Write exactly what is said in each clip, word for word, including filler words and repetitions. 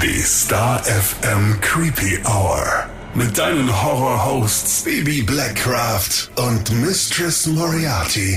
Die Star F M Creepy Hour. Mit deinen Horror-Hosts Baby Blackcraft und Mistress Moriarty.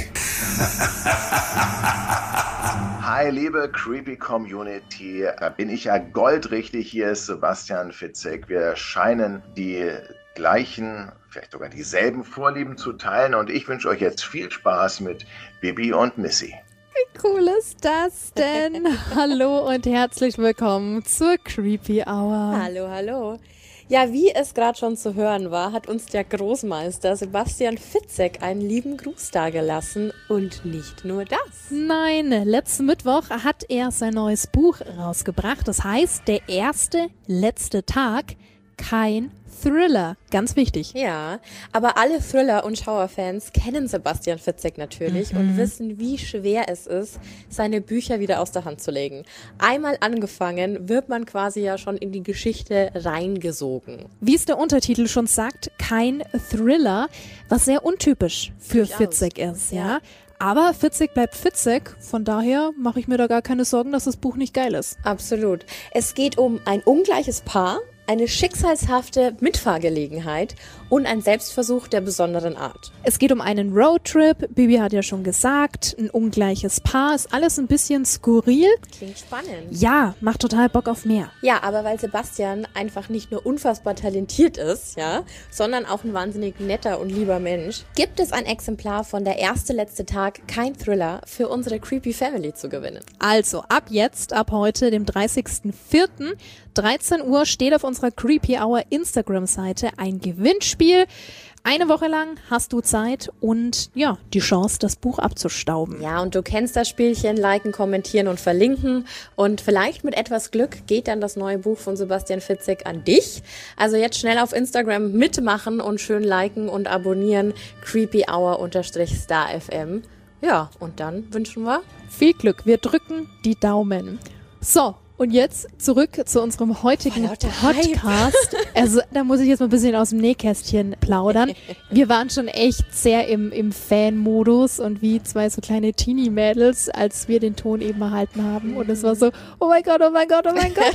Hi, liebe Creepy Community. Da bin ich ja goldrichtig. Hier ist Sebastian Fitzek. Wir scheinen die gleichen, vielleicht sogar dieselben Vorlieben zu teilen. Und ich wünsche euch jetzt viel Spaß mit Bibi und Missy. Wie cool ist das denn? Hallo und herzlich willkommen zur Creepy Hour. Hallo, hallo. Ja, wie es gerade schon zu hören war, hat uns der Großmeister Sebastian Fitzek einen lieben Gruß dagelassen. Und nicht nur das. Nein, letzten Mittwoch hat er sein neues Buch rausgebracht. Das heißt, der erste, letzte Tag, kein Thriller. Ganz wichtig. Ja, aber alle Thriller- und Schauerfans kennen Sebastian Fitzek natürlich mhm. und wissen, wie schwer es ist, seine Bücher wieder aus der Hand zu legen. Einmal angefangen, wird man quasi ja schon in die Geschichte reingesogen. Wie es der Untertitel schon sagt, kein Thriller, was sehr untypisch für Durchaus. Fitzek ist, ja. ja. Aber Fitzek bleibt Fitzek, von daher mache ich mir da gar keine Sorgen, dass das Buch nicht geil ist. Absolut. Es geht um ein ungleiches Paar, eine schicksalshafte Mitfahrgelegenheit und ein Selbstversuch der besonderen Art. Es geht um einen Roadtrip, Bibi hat ja schon gesagt, ein ungleiches Paar, ist alles ein bisschen skurril. Klingt spannend. Ja, macht total Bock auf mehr. Ja, aber weil Sebastian einfach nicht nur unfassbar talentiert ist, ja, sondern auch ein wahnsinnig netter und lieber Mensch, gibt es ein Exemplar von Der erste, letzte Tag, kein Thriller für unsere Creepy Family zu gewinnen. Also ab jetzt, ab heute, dem dreißigsten vierten, dreizehn Uhr, steht auf unserer Creepy Hour Instagram-Seite ein Gewinnspiel. Eine Woche lang hast du Zeit und ja, die Chance, das Buch abzustauben. Ja, und du kennst das Spielchen, liken, kommentieren und verlinken. Und vielleicht mit etwas Glück geht dann das neue Buch von Sebastian Fitzek an dich. Also jetzt schnell auf Instagram mitmachen und schön liken und abonnieren. Creepy Hour unterstrich Star F M. Ja, und dann wünschen wir viel Glück. Wir drücken die Daumen. So. Und jetzt zurück zu unserem heutigen Podcast. Also da muss ich jetzt mal ein bisschen aus dem Nähkästchen plaudern. Wir waren schon echt sehr im, im Fan-Modus und wie zwei so kleine Teenie-Mädels, als wir den Ton eben erhalten haben. Und es war so, oh mein Gott, oh mein Gott, oh mein Gott.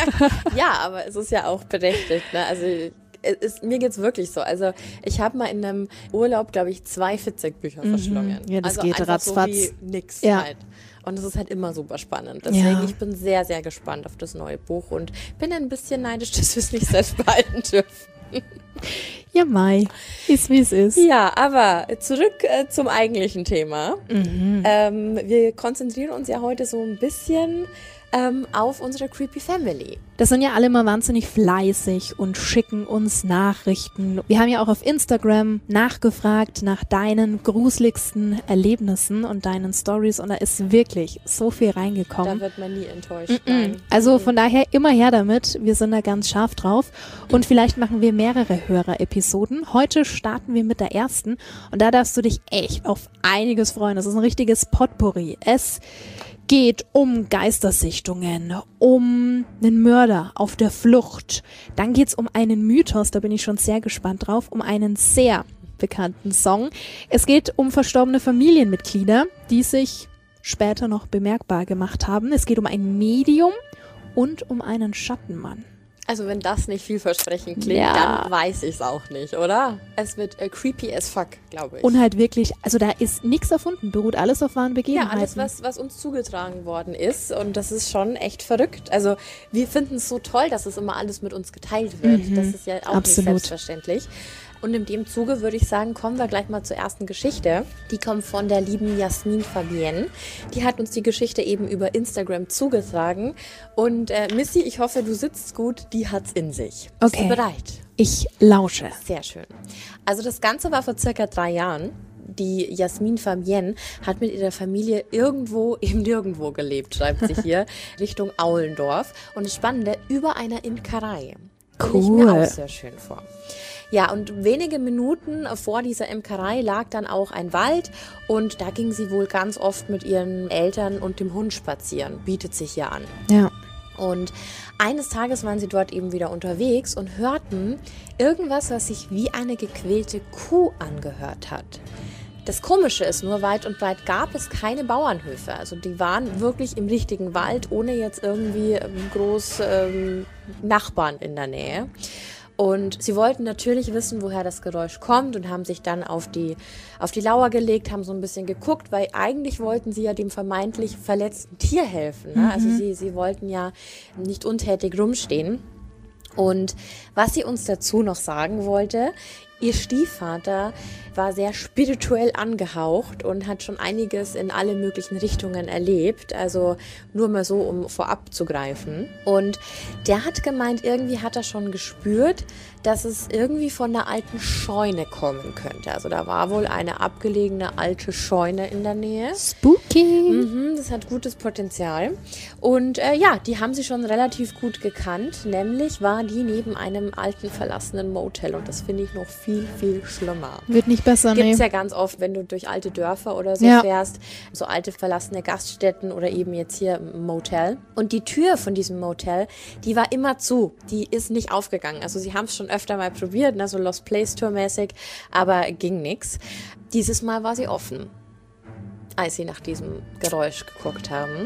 Ja, aber es ist ja auch berechtigt, ne? Also es, mir geht's wirklich so. Also ich habe mal in einem Urlaub, glaube ich, zwei Fitzek-Bücher mhm. verschlungen. Ja, das also geht ratzfatz. So wie nix ja. halt. Und es ist halt immer super spannend. Deswegen, ja. ich bin sehr, sehr gespannt auf das neue Buch und bin ein bisschen neidisch, dass wir es nicht selbst behalten dürfen. Ja, Mai, ist wie es ist. Ja, aber zurück äh, zum eigentlichen Thema. Mhm. Ähm, wir konzentrieren uns ja heute so ein bisschen ähm, auf unsere Creepy Family. Das sind ja alle mal wahnsinnig fleißig und schicken uns Nachrichten. Wir haben ja auch auf Instagram nachgefragt nach deinen gruseligsten Erlebnissen und deinen Stories und da ist wirklich so viel reingekommen. Da wird man nie enttäuscht sein. Also von daher immer her damit. Wir sind da ganz scharf drauf und vielleicht machen wir mehrere Hörer-Episoden. Heute starten wir mit der ersten und da darfst du dich echt auf einiges freuen. Das ist ein richtiges Potpourri. Es geht um Geistersichtungen, um einen Mörder auf der Flucht. Dann geht's um einen Mythos, da bin ich schon sehr gespannt drauf, um einen sehr bekannten Song. Es geht um verstorbene Familienmitglieder, die sich später noch bemerkbar gemacht haben. Es geht um ein Medium und um einen Schattenmann. Also wenn das nicht vielversprechend klingt, ja. dann weiß ich es auch nicht, oder? Es wird äh, creepy as fuck, glaube ich. Und halt wirklich, also da ist nichts erfunden, beruht alles auf wahren Begebenheiten. Ja, alles, was, was uns zugetragen worden ist und das ist schon echt verrückt. Also wir finden es so toll, dass es immer alles mit uns geteilt wird. Mhm. Das ist ja auch Absolut. Nicht selbstverständlich. Und in dem Zuge würde ich sagen, kommen wir gleich mal zur ersten Geschichte. Die kommt von der lieben Jasmin Fabienne. Die hat uns die Geschichte eben über Instagram zugetragen. Und äh, Missy, ich hoffe, du sitzt gut. Die hat's in sich. Bist okay. du bereit? Ich lausche. Sehr schön. Also das Ganze war vor circa drei Jahren. Die Jasmin Fabienne hat mit ihrer Familie irgendwo im Nirgendwo gelebt, schreibt sie hier, Richtung Aulendorf. Und das Spannende, über einer Imkerei. Stelle ich mir auch sehr schön vor. Ja, und wenige Minuten vor dieser Imkerei lag dann auch ein Wald und da ging sie wohl ganz oft mit ihren Eltern und dem Hund spazieren. Bietet sich ja an. Ja. Und eines Tages waren sie dort eben wieder unterwegs und hörten irgendwas, was sich wie eine gequälte Kuh angehört hat. Das Komische ist nur, weit und breit gab es keine Bauernhöfe. Also die waren wirklich im richtigen Wald, ohne jetzt irgendwie groß ähm, Nachbarn in der Nähe. Und sie wollten natürlich wissen, woher das Geräusch kommt und haben sich dann auf die, auf die Lauer gelegt, haben so ein bisschen geguckt, weil eigentlich wollten sie ja dem vermeintlich verletzten Tier helfen. Ne? Mhm. Also sie, sie wollten ja nicht untätig rumstehen. Und was sie uns dazu noch sagen wollte, ihr Stiefvater war sehr spirituell angehaucht und hat schon einiges in alle möglichen Richtungen erlebt. Also nur mal so, um vorab zu greifen. Und der hat gemeint, irgendwie hat er schon gespürt, dass es irgendwie von einer alten Scheune kommen könnte. Also da war wohl eine abgelegene alte Scheune in der Nähe. Spooky. Mhm, das hat gutes Potenzial. Und äh, ja, die haben sie schon relativ gut gekannt. Nämlich war die neben einem alten verlassenen Motel. Und das finde ich noch viel, viel schlimmer. Wird nicht besser, Gibt's nee. ja ganz oft, wenn du durch alte Dörfer oder so Ja. fährst. So alte verlassene Gaststätten oder eben jetzt hier ein Motel. Und die Tür von diesem Motel, die war immer zu. Die ist nicht aufgegangen. Also sie haben es schon öfter mal probiert, ne, so Lost Place Tour mäßig, aber ging nix. Dieses Mal war sie offen, als sie nach diesem Geräusch geguckt haben.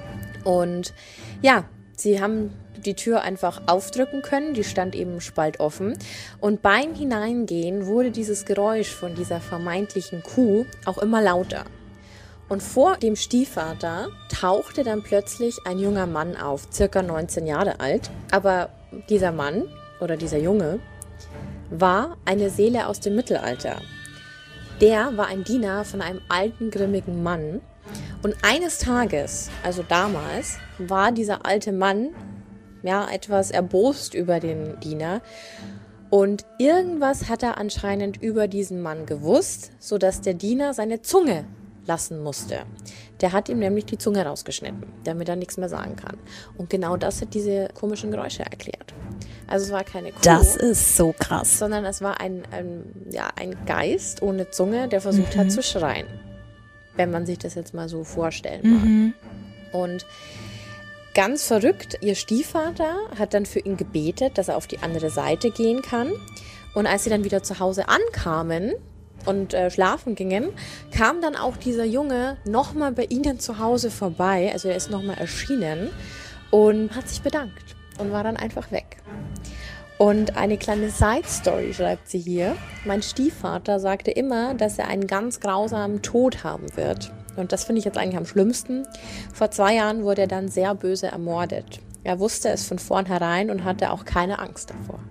Und ja, sie haben die Tür einfach aufdrücken können, die stand eben spaltoffen. Und beim Hineingehen wurde dieses Geräusch von dieser vermeintlichen Kuh auch immer lauter. Und vor dem Stiefvater tauchte dann plötzlich ein junger Mann auf, circa neunzehn Jahre alt. Aber dieser Mann oder dieser Junge war eine Seele aus dem Mittelalter. Der war ein Diener von einem alten, grimmigen Mann. Und eines Tages, also damals, war dieser alte Mann ja etwas erbost über den Diener. Und irgendwas hat er anscheinend über diesen Mann gewusst, sodass der Diener seine Zunge lassen musste. Der hat ihm nämlich die Zunge rausgeschnitten, damit er nichts mehr sagen kann. Und genau das hat diese komischen Geräusche erklärt. Also es war keine Kuh, Das ist so krass. sondern es war ein, ein, ja, ein Geist ohne Zunge, der versucht Mhm. hat zu schreien. Wenn man sich das jetzt mal so vorstellen mag. Mhm. Und ganz verrückt, ihr Stiefvater hat dann für ihn gebetet, dass er auf die andere Seite gehen kann. Und als sie dann wieder zu Hause ankamen und äh, schlafen gingen, kam dann auch dieser Junge nochmal bei ihnen zu Hause vorbei. Also er ist nochmal erschienen und hat sich bedankt und war dann einfach weg. Und eine kleine Side-Story schreibt sie hier. Mein Stiefvater sagte immer, dass er einen ganz grausamen Tod haben wird. Und das finde ich jetzt eigentlich am schlimmsten. Vor zwei Jahren wurde er dann sehr böse ermordet. Er wusste es von vornherein und hatte auch keine Angst davor.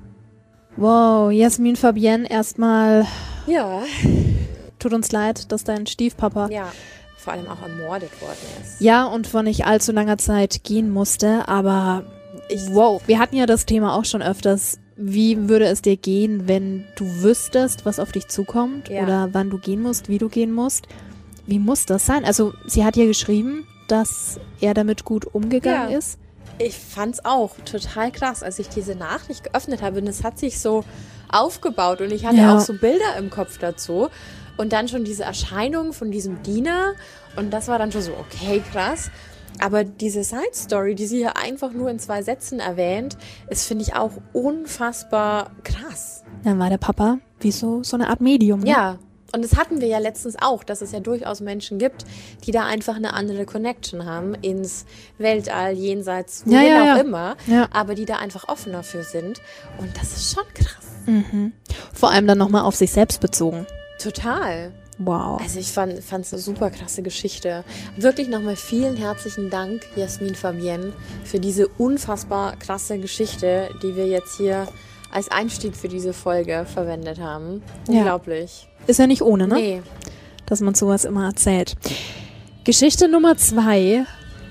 Wow, Jasmin Fabienne, erstmal Ja, tut uns leid, dass dein Stiefpapa ja, vor allem auch ermordet worden ist. ja und vor nicht allzu langer Zeit gehen musste, aber Ich- wow, wir hatten ja das Thema auch schon öfters. Wie würde es dir gehen, wenn du wüsstest, was auf dich zukommt Ja. oder wann du gehen musst, wie du gehen musst? Wie muss das sein? Also sie hat ja geschrieben, dass er damit gut umgegangen Ja. ist. Ich fand's auch total krass, als ich diese Nachricht geöffnet habe. Und es hat sich so aufgebaut und ich hatte Ja. auch so Bilder im Kopf dazu. Und dann schon diese Erscheinung von diesem Diener. Und das war dann schon so, okay, krass. Aber diese Side-Story, die sie hier einfach nur in zwei Sätzen erwähnt, ist, finde ich, auch unfassbar krass. Dann war der Papa wie so, so eine Art Medium. Ne? Ja, und das hatten wir ja letztens auch, dass es ja durchaus Menschen gibt, die da einfach eine andere Connection haben ins Weltall, jenseits, wohin Ja, ja, auch ja. immer, Ja. aber die da einfach offen dafür sind. Und das ist schon krass. Mhm. Vor allem dann nochmal auf sich selbst bezogen. Total. Wow. Also ich fand es eine super krasse Geschichte. Wirklich nochmal vielen herzlichen Dank, Jasmin Fabienne, für diese unfassbar krasse Geschichte, die wir jetzt hier als Einstieg für diese Folge verwendet haben. Ja. Unglaublich. Ist ja nicht ohne, ne? Nee. Dass man sowas immer erzählt. Geschichte Nummer zwei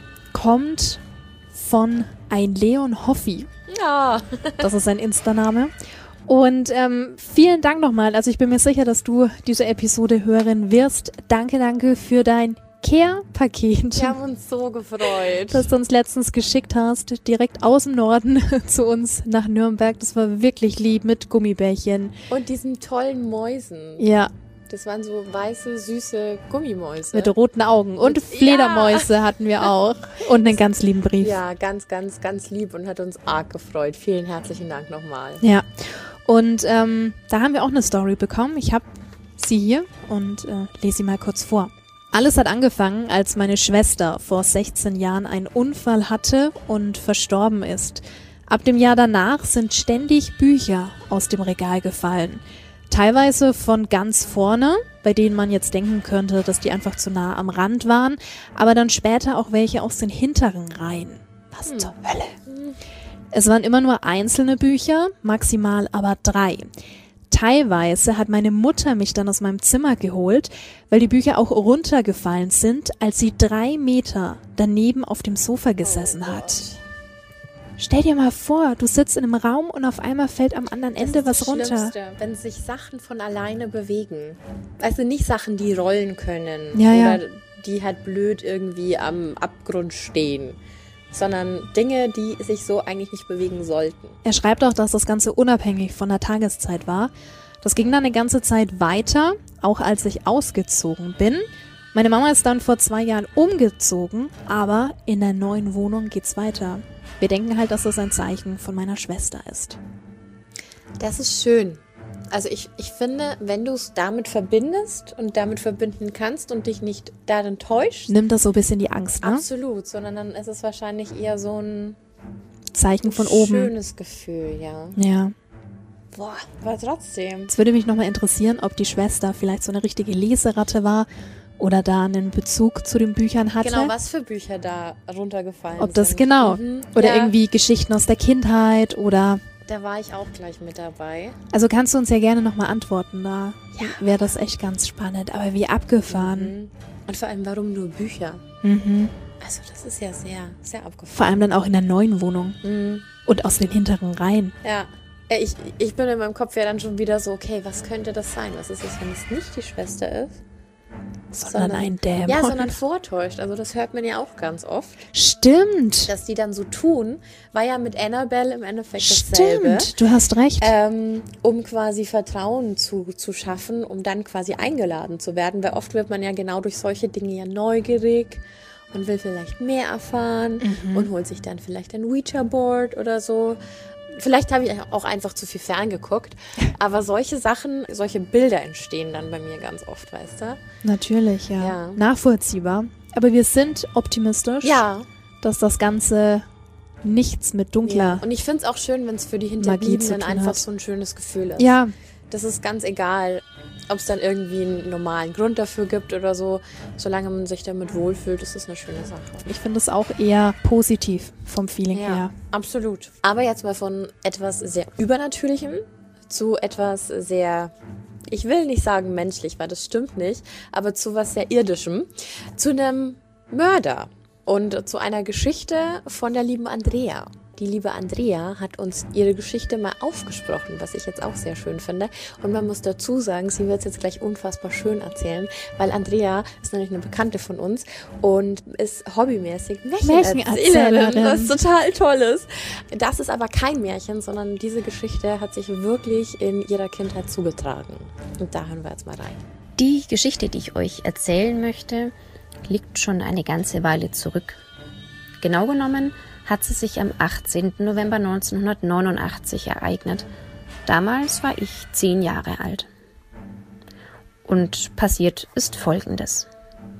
kommt von ein Leon Hoffi. Ja. Das ist sein Insta-Name. Und ähm, vielen Dank nochmal. Also ich bin mir sicher, dass du diese Episode hören wirst. Danke, danke für dein Care-Paket, Wir haben uns so gefreut. das du uns letztens geschickt hast. Direkt aus dem Norden zu uns nach Nürnberg. Das war wirklich lieb mit Gummibärchen. Und diesen tollen Mäusen. Ja, Das waren so weiße, süße Gummimäuse. mit roten Augen. Und Mit- Fledermäuse hatten wir auch. Und einen ganz lieben Brief. Ja, ganz, ganz, ganz lieb und hat uns arg gefreut. Vielen herzlichen Dank nochmal. Ja. Und ähm, da haben wir auch eine Story bekommen. Ich habe sie hier und äh, lese sie mal kurz vor. Alles hat angefangen, als meine Schwester vor sechzehn Jahren einen Unfall hatte und verstorben ist. Ab dem Jahr danach sind ständig Bücher aus dem Regal gefallen. Teilweise von ganz vorne, bei denen man jetzt denken könnte, dass die einfach zu nah am Rand waren, aber dann später auch welche aus den hinteren Reihen. Was hm. zur Hölle? Es waren immer nur einzelne Bücher, maximal aber drei. Teilweise hat meine Mutter mich dann aus meinem Zimmer geholt, weil die Bücher auch runtergefallen sind, als sie drei Meter daneben auf dem Sofa gesessen hat. Stell dir mal vor, du sitzt in einem Raum und auf einmal fällt am anderen Ende was runter. Das ist das Schlimmste, wenn sich Sachen von alleine bewegen. Also nicht Sachen, die rollen können ja, oder ja. die halt blöd irgendwie am Abgrund stehen, sondern Dinge, die sich so eigentlich nicht bewegen sollten. Er schreibt auch, dass das Ganze unabhängig von der Tageszeit war. Das ging dann eine ganze Zeit weiter, auch als ich ausgezogen bin. Meine Mama ist dann vor zwei Jahren umgezogen, aber in der neuen Wohnung geht's weiter. Wir denken halt, dass das ein Zeichen von meiner Schwester ist. Das ist schön. Also ich, ich finde, wenn du es damit verbindest und damit verbinden kannst und dich nicht darin täuscht. Nimmt das so ein bisschen die Angst, ne? Absolut, sondern dann ist es wahrscheinlich eher so ein Zeichen von oben. Schönes Gefühl, ja. Ja. Boah, aber trotzdem. Es würde mich nochmal interessieren, ob die Schwester vielleicht so eine richtige Leseratte war oder da einen Bezug zu den Büchern hatte. Genau, was für Bücher da runtergefallen ob das sind. genau. Mhm. Oder ja. irgendwie Geschichten aus der Kindheit oder... Da war ich auch gleich mit dabei. Also kannst du uns ja gerne nochmal antworten, da ja. wäre das echt ganz spannend. Aber wie abgefahren. Mhm. Und vor allem, warum nur Bücher? Mhm. Also das ist ja sehr, sehr abgefahren. Vor allem dann auch in der neuen Wohnung. Mhm. Und aus den hinteren Reihen. Ja. Ich, ich bin in meinem Kopf ja dann schon wieder so, okay, was könnte das sein? Was ist es, wenn es nicht die Schwester ist? Sondern, sondern ein Dämon. Ja, sondern vortäuscht. Also das hört man ja auch ganz oft. Stimmt. Dass die dann so tun, war ja mit Annabelle im Endeffekt dasselbe. Stimmt, du hast recht. Ähm, um quasi Vertrauen zu, zu schaffen, um dann quasi eingeladen zu werden. Weil oft wird man ja genau durch solche Dinge ja neugierig und will vielleicht mehr erfahren mhm. und holt sich dann vielleicht ein Ouija-Board oder so. Vielleicht habe ich auch einfach zu viel ferngeguckt, aber solche Sachen, solche Bilder entstehen dann bei mir ganz oft, weißt du? Natürlich, ja. ja. Nachvollziehbar. Aber wir sind optimistisch, ja. dass das Ganze nichts mit dunkler ja. Und ich finde es auch schön, wenn es für die Hinterbliebenen einfach so ein schönes Gefühl ist. Ja. Das ist ganz egal, ob es dann irgendwie einen normalen Grund dafür gibt oder so. Solange man sich damit wohlfühlt, ist es eine schöne Sache. Ich finde es auch eher positiv vom Feeling ja, her. Absolut. Aber jetzt mal von etwas sehr Übernatürlichem zu etwas sehr, ich will nicht sagen menschlich, weil das stimmt nicht, aber zu was sehr Irdischem, zu einem Mörder und zu einer Geschichte von der lieben Andrea. Die liebe Andrea hat uns ihre Geschichte mal aufgesprochen, was ich jetzt auch sehr schön finde. Und man muss dazu sagen, sie wird es jetzt gleich unfassbar schön erzählen, weil Andrea ist nämlich eine Bekannte von uns und ist hobbymäßig Märchenerzählerin, was total toll ist. Das ist aber kein Märchen, sondern diese Geschichte hat sich wirklich in ihrer Kindheit zugetragen. Und da hören wir jetzt mal rein. Die Geschichte, die ich euch erzählen möchte, liegt schon eine ganze Weile zurück. Genau genommen hat sie sich am achtzehnten November neunzehnhundertneunundachtzig ereignet. Damals war ich zehn Jahre alt. Und passiert ist Folgendes.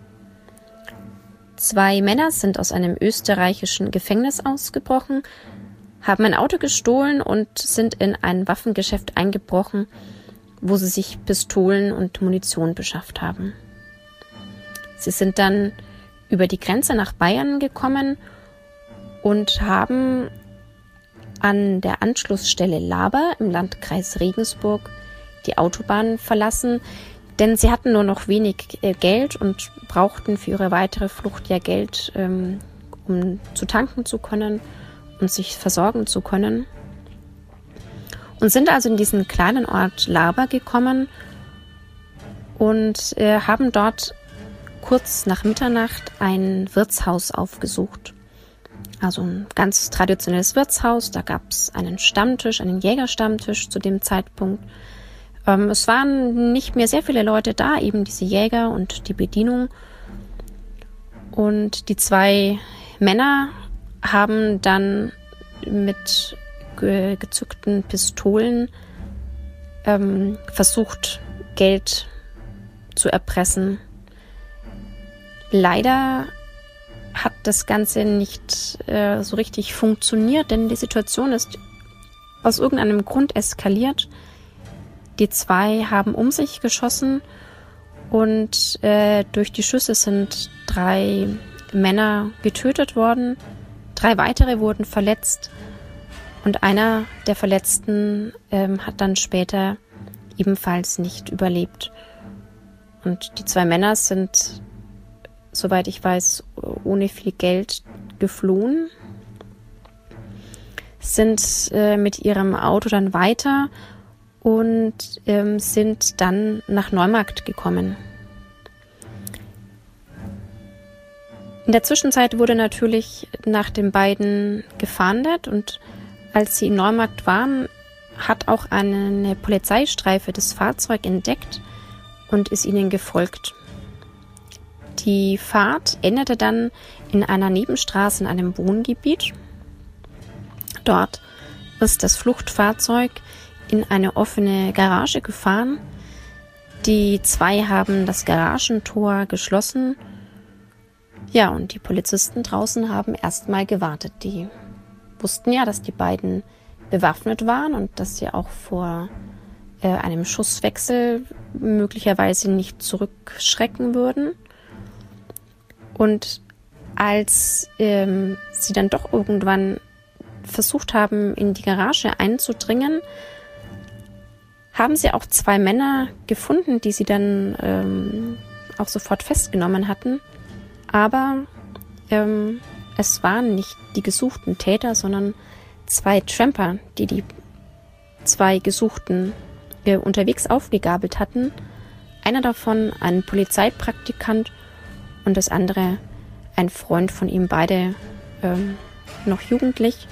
Zwei Männer sind aus einem österreichischen Gefängnis ausgebrochen, haben ein Auto gestohlen und sind in ein Waffengeschäft eingebrochen, wo sie sich Pistolen und Munition beschafft haben. Sie sind dann über die Grenze nach Bayern gekommen und haben an der Anschlussstelle Laber im Landkreis Regensburg die Autobahn verlassen, denn sie hatten nur noch wenig äh, Geld und brauchten für ihre weitere Flucht ja Geld, ähm, um zu tanken zu können und sich versorgen zu können. Und sind also in diesen kleinen Ort Laber gekommen und äh, haben dort kurz nach Mitternacht ein Wirtshaus aufgesucht. Also ein ganz traditionelles Wirtshaus, da gab es einen Stammtisch, einen Jägerstammtisch zu dem Zeitpunkt. Ähm, es waren nicht mehr sehr viele Leute da, eben diese Jäger und die Bedienung. Und die zwei Männer haben dann mit ge- gezückten Pistolen ähm, versucht, Geld zu erpressen. Leider hat das Ganze nicht äh, so richtig funktioniert, denn die Situation ist aus irgendeinem Grund eskaliert. Die zwei haben um sich geschossen und äh, durch die Schüsse sind drei Männer getötet worden. Drei weitere wurden verletzt und einer der Verletzten ähm, hat dann später ebenfalls nicht überlebt. Und die zwei Männer sind, soweit ich weiß, ohne viel Geld geflohen, sind äh, mit ihrem Auto dann weiter und ähm, sind dann nach Neumarkt gekommen. In der Zwischenzeit wurde natürlich nach den beiden gefahndet und als sie in Neumarkt waren, hat auch eine Polizeistreife das Fahrzeug entdeckt und ist ihnen gefolgt. Die Fahrt endete dann in einer Nebenstraße in einem Wohngebiet. Dort ist das Fluchtfahrzeug in eine offene Garage gefahren. Die zwei haben das Garagentor geschlossen. Ja, und die Polizisten draußen haben erstmal gewartet. Die wussten ja, dass die beiden bewaffnet waren und dass sie auch vor äh, einem Schusswechsel möglicherweise nicht zurückschrecken würden. Und als ähm, sie dann doch irgendwann versucht haben, in die Garage einzudringen, haben sie auch zwei Männer gefunden, die sie dann ähm, auch sofort festgenommen hatten. Aber ähm, es waren nicht die gesuchten Täter, sondern zwei Tramper, die die zwei Gesuchten äh, unterwegs aufgegabelt hatten. Einer davon ein Polizeipraktikant und das andere ein Freund von ihm, beide ähm, noch jugendlich.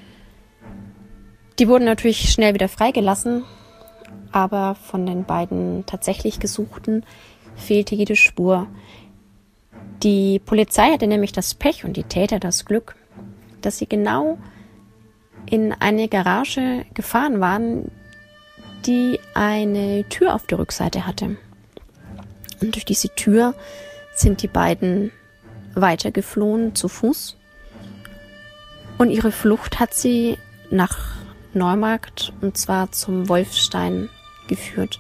Die wurden natürlich schnell wieder freigelassen, aber von den beiden tatsächlich Gesuchten fehlte jede Spur. Die Polizei hatte nämlich das Pech und die Täter das Glück, dass sie genau in eine Garage gefahren waren, die eine Tür auf der Rückseite hatte. Und durch diese Tür sind die beiden weitergeflohen zu Fuß. Und ihre Flucht hat sie nach Neumarkt und zwar zum Wolfstein geführt.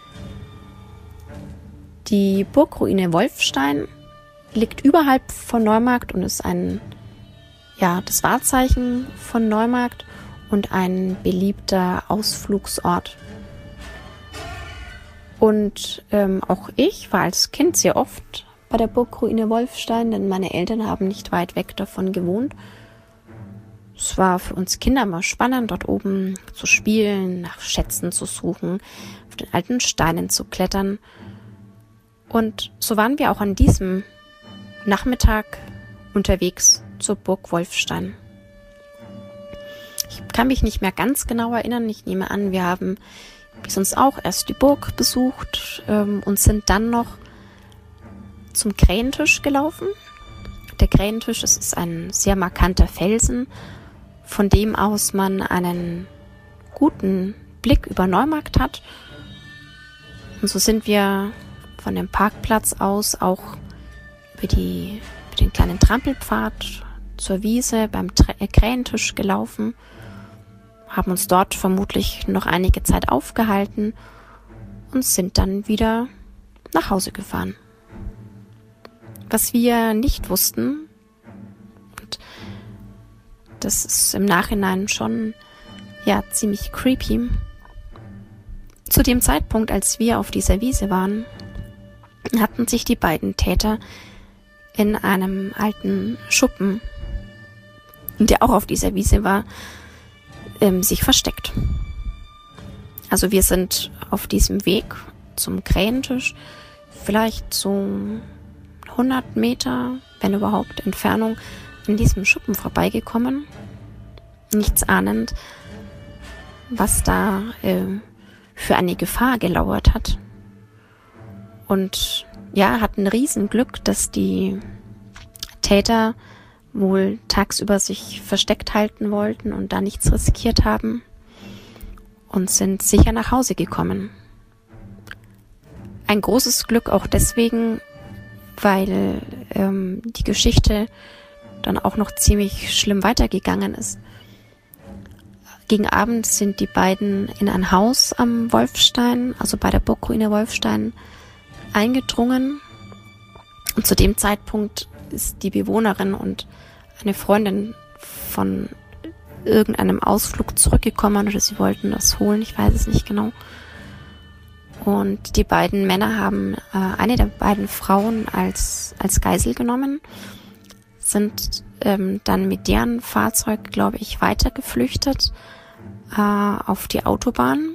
Die Burgruine Wolfstein liegt überhalb von Neumarkt und ist ein, ja, das Wahrzeichen von Neumarkt und ein beliebter Ausflugsort. Und ähm, auch ich war als Kind sehr oft bei der Burgruine Wolfstein, denn meine Eltern haben nicht weit weg davon gewohnt. Es war für uns Kinder mal spannend, dort oben zu spielen, nach Schätzen zu suchen, auf den alten Steinen zu klettern. Und so waren wir auch an diesem Nachmittag unterwegs zur Burg Wolfstein. Ich kann mich nicht mehr ganz genau erinnern. Ich nehme an, wir haben wie sonst auch erst die Burg besucht ähm, und sind dann noch zum Krähentisch gelaufen. Der Krähentisch, das ist ein sehr markanter Felsen, von dem aus man einen guten Blick über Neumarkt hat. Und so sind wir von dem Parkplatz aus auch über, die, über den kleinen Trampelpfad zur Wiese beim Tra- Krähentisch gelaufen, haben uns dort vermutlich noch einige Zeit aufgehalten und sind dann wieder nach Hause gefahren. Was wir nicht wussten, und das ist im Nachhinein schon ja ziemlich creepy, zu dem Zeitpunkt, als wir auf dieser Wiese waren, hatten sich die beiden Täter in einem alten Schuppen, der auch auf dieser Wiese war, ähm, sich versteckt. Also wir sind auf diesem Weg zum Krähentisch vielleicht so hundert Meter, wenn überhaupt, Entfernung an diesem Schuppen vorbeigekommen. Nichts ahnend, was da äh, für eine Gefahr gelauert hat. Und ja, hatten Riesenglück, dass die Täter wohl tagsüber sich versteckt halten wollten und da nichts riskiert haben und sind sicher nach Hause gekommen. ein großes Glück auch deswegen, weil ähm, die Geschichte dann auch noch ziemlich schlimm weitergegangen ist. Gegen Abend sind die beiden in ein Haus am Wolfstein, also bei der Burgruine Wolfstein, eingedrungen. Und zu dem Zeitpunkt ist die Bewohnerin und eine Freundin von irgendeinem Ausflug zurückgekommen oder sie wollten das holen, ich weiß es nicht genau. Und die beiden Männer haben äh, eine der beiden Frauen als, als Geisel genommen, sind ähm, dann mit deren Fahrzeug, glaube ich, weitergeflüchtet äh, auf die Autobahn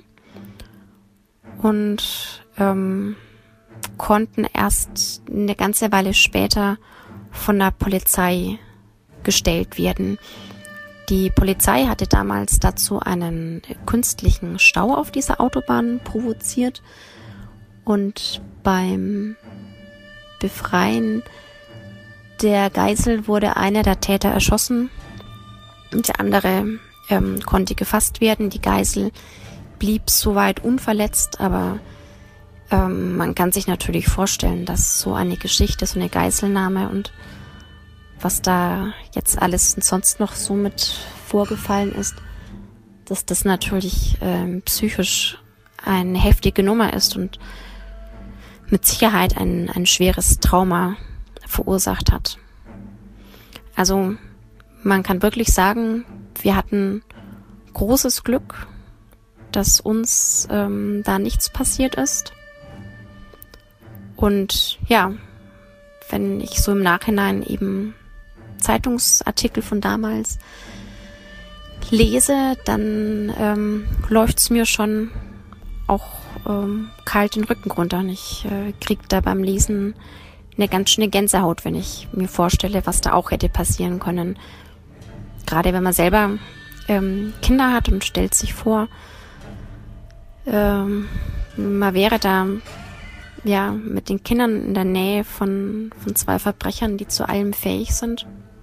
und ähm, konnten erst eine ganze Weile später von der Polizei gestellt werden. Die Polizei hatte damals dazu einen künstlichen Stau auf dieser Autobahn provoziert und beim Befreien der Geisel wurde einer der Täter erschossen und der andere ähm, konnte gefasst werden. Die Geisel blieb soweit unverletzt, aber ähm, man kann sich natürlich vorstellen, dass so eine Geschichte, so eine Geiselnahme und was da jetzt alles sonst noch so mit vorgefallen ist, dass das natürlich ähm, psychisch eine heftige Nummer ist und mit Sicherheit ein, ein schweres Trauma verursacht hat. Also man kann wirklich sagen, wir hatten großes Glück, dass uns ähm, da nichts passiert ist. Und ja, wenn ich so im Nachhinein eben Zeitungsartikel von damals lese, dann ähm, läuft's mir schon auch ähm, kalt den Rücken runter. Und ich äh, krieg da beim Lesen eine ganz schöne Gänsehaut, wenn ich mir vorstelle, was da auch hätte passieren können. Gerade wenn man selber ähm, Kinder hat und stellt sich vor, ähm, man wäre da ja mit den Kindern in der Nähe von, von zwei Verbrechern, die zu allem fähig sind.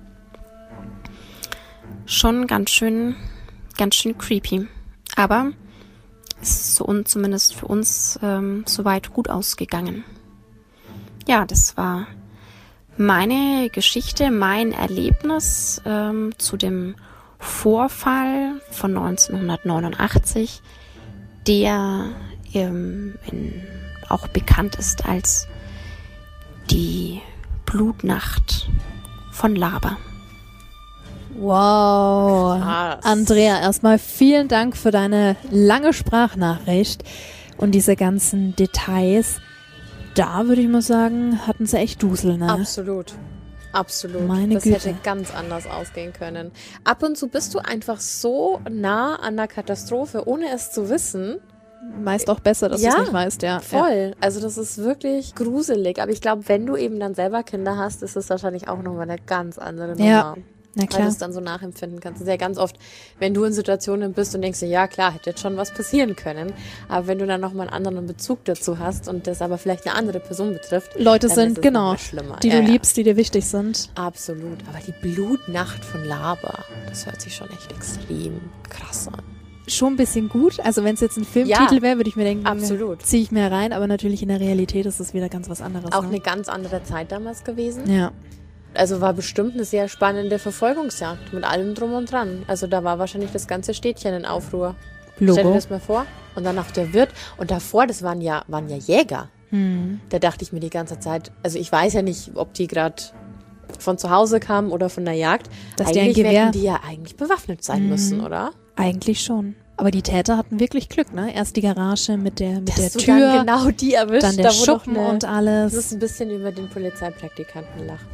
Schon ganz schön, ganz schön creepy. Aber es ist so und zumindest für uns ähm, soweit gut ausgegangen. Ja, das war meine Geschichte, mein Erlebnis ähm, zu dem Vorfall von neunzehnhundertneunundachtzig, der ähm, in, auch bekannt ist als die Blutnacht von Laber. Wow. Krass. Andrea, erstmal vielen Dank für deine lange Sprachnachricht und diese ganzen Details. Da würde ich mal sagen, hatten sie echt Dusel, ne? Absolut. Absolut. Meine das Güte. hätte ganz anders ausgehen können. Ab und zu bist du einfach so nah an der Katastrophe, ohne es zu wissen. Meist auch besser, dass Ja, du es nicht weißt, ja. Voll. Also das ist wirklich gruselig. Aber ich glaube, wenn du eben dann selber Kinder hast, ist es wahrscheinlich auch nochmal eine ganz andere Nummer. Ja. Na Weil du klar. es dann so nachempfinden kannst. Das ist ja ganz oft, wenn du in Situationen bist und denkst dir, ja klar, hätte jetzt schon was passieren können. Aber wenn du dann nochmal einen anderen Bezug dazu hast und das aber vielleicht eine andere Person betrifft, Leute dann sind, ist es genau, noch mal schlimmer. die Ja, du ja. liebst, die dir wichtig sind. Absolut. Aber die Blutnacht von Laber, das hört sich schon echt extrem krass an. Schon ein bisschen gut. Also wenn es jetzt ein Filmtitel Ja, wäre, würde ich mir denken, absolut. ziehe ich mir rein. Aber natürlich in der Realität ist es wieder ganz was anderes. Auch ne? eine ganz andere Zeit damals gewesen. Ja. Also war bestimmt eine sehr spannende Verfolgungsjagd mit allem drum und dran. Also da war wahrscheinlich das ganze Städtchen in Aufruhr. Stell dir Logo. das mal vor. Und dann auch der Wirt. Und davor, das waren ja, waren ja Jäger. Hm. Da dachte ich mir die ganze Zeit, also ich weiß ja nicht, ob die gerade von zu Hause kamen oder von der Jagd. Dass die ein Eigentlich Gewehr- hätten die ja eigentlich bewaffnet sein Mhm. müssen, oder? Eigentlich schon. Aber die Täter hatten wirklich Glück, ne? Erst die Garage mit der, mit der Dass du Tür, dann genau die erwischt. dann der da wo doch Schuppen eine, und Du alles. musst ein bisschen über den Polizeipraktikanten lachen.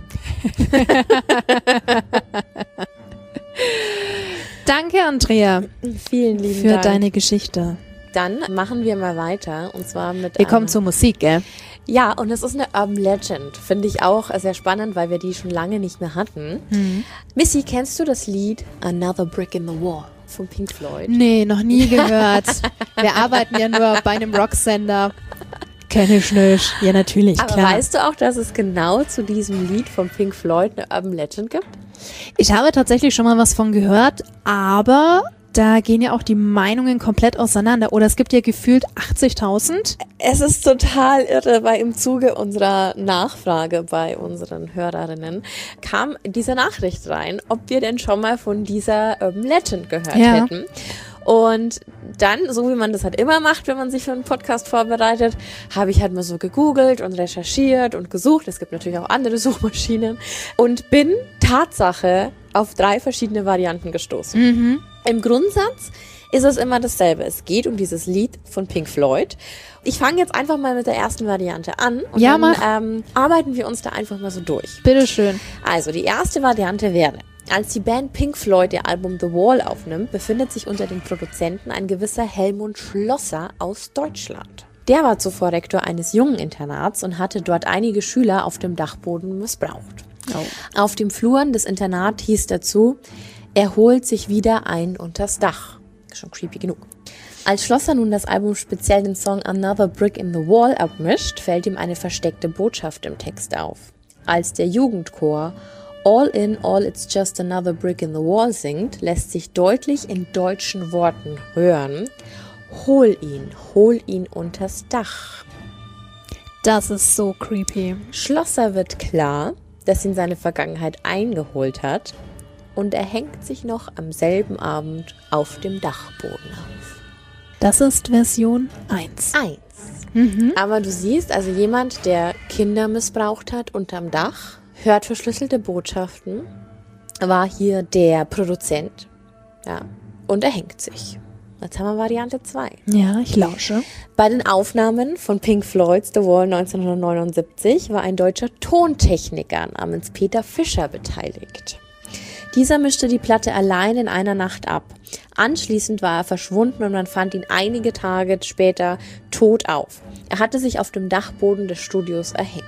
Danke, Andrea, Vielen lieben für Dank. deine Geschichte. Dann machen wir mal weiter und zwar mit Wir kommen einer- zur Musik, gell? Ja, und es ist eine Urban Legend. Finde ich auch sehr spannend, weil wir die schon lange nicht mehr hatten. Mhm. Missy, kennst du das Lied Another Brick in the Wall von Pink Floyd? Nee, noch nie gehört. Wir arbeiten ja nur bei einem Rocksender. Kenn ich nicht. Ja, natürlich, Aber klar. weißt du auch, dass es genau zu diesem Lied von Pink Floyd eine Urban Legend gibt? Ich habe tatsächlich schon mal was von gehört, aber Da gehen ja auch die Meinungen komplett auseinander. Oder es gibt ja gefühlt achtzigtausend. Es ist total irre, weil im Zuge unserer Nachfrage bei unseren Hörerinnen kam diese Nachricht rein, ob wir denn schon mal von dieser Urban Legend gehört Ja. hätten. Und dann, so wie man das halt immer macht, wenn man sich für einen Podcast vorbereitet, habe ich halt mal so gegoogelt und recherchiert und gesucht. Es gibt natürlich auch andere Suchmaschinen und bin Tatsache auf drei verschiedene Varianten gestoßen. Mhm. Im Grundsatz ist es immer dasselbe. Es geht um dieses Lied von Pink Floyd. Ich fange jetzt einfach mal mit der ersten Variante an und Ja, dann mach. ähm, arbeiten wir uns da einfach mal so durch. Bitteschön. Also die erste Variante wäre: Als die Band Pink Floyd ihr Album The Wall aufnimmt, befindet sich unter den Produzenten ein gewisser Helmut Schlosser aus Deutschland. Der war zuvor Rektor eines Jungeninternats und hatte dort einige Schüler auf dem Dachboden missbraucht. Oh. Auf dem Fluren des Internats hieß dazu: Er holt sich wieder ein unters Dach. Schon creepy genug. Als Schlosser nun das Album speziell den Song Another Brick in the Wall abmischt, fällt ihm eine versteckte Botschaft im Text auf. Als der Jugendchor All in, all it's just another brick in the wall singt, lässt sich deutlich in deutschen Worten hören: Hol ihn, hol ihn unters Dach. Das ist so creepy. Schlosser wird klar, dass ihn seine Vergangenheit eingeholt hat, und er hängt sich noch am selben Abend auf dem Dachboden auf. Das ist Version eins. Eins. Mhm. Aber du siehst, also jemand, der Kinder missbraucht hat unterm Dach, hört verschlüsselte Botschaften, war hier der Produzent, ja, und er hängt sich. Jetzt haben wir Variante zwei. Ja, ich lausche. Bei den Aufnahmen von Pink Floyds The Wall neunzehnhundertneunundsiebzig war ein deutscher Tontechniker namens Peter Fischer beteiligt. Dieser mischte die Platte allein in einer Nacht ab. Anschließend war er verschwunden und man fand ihn einige Tage später tot auf. Er hatte sich auf dem Dachboden des Studios erhängt.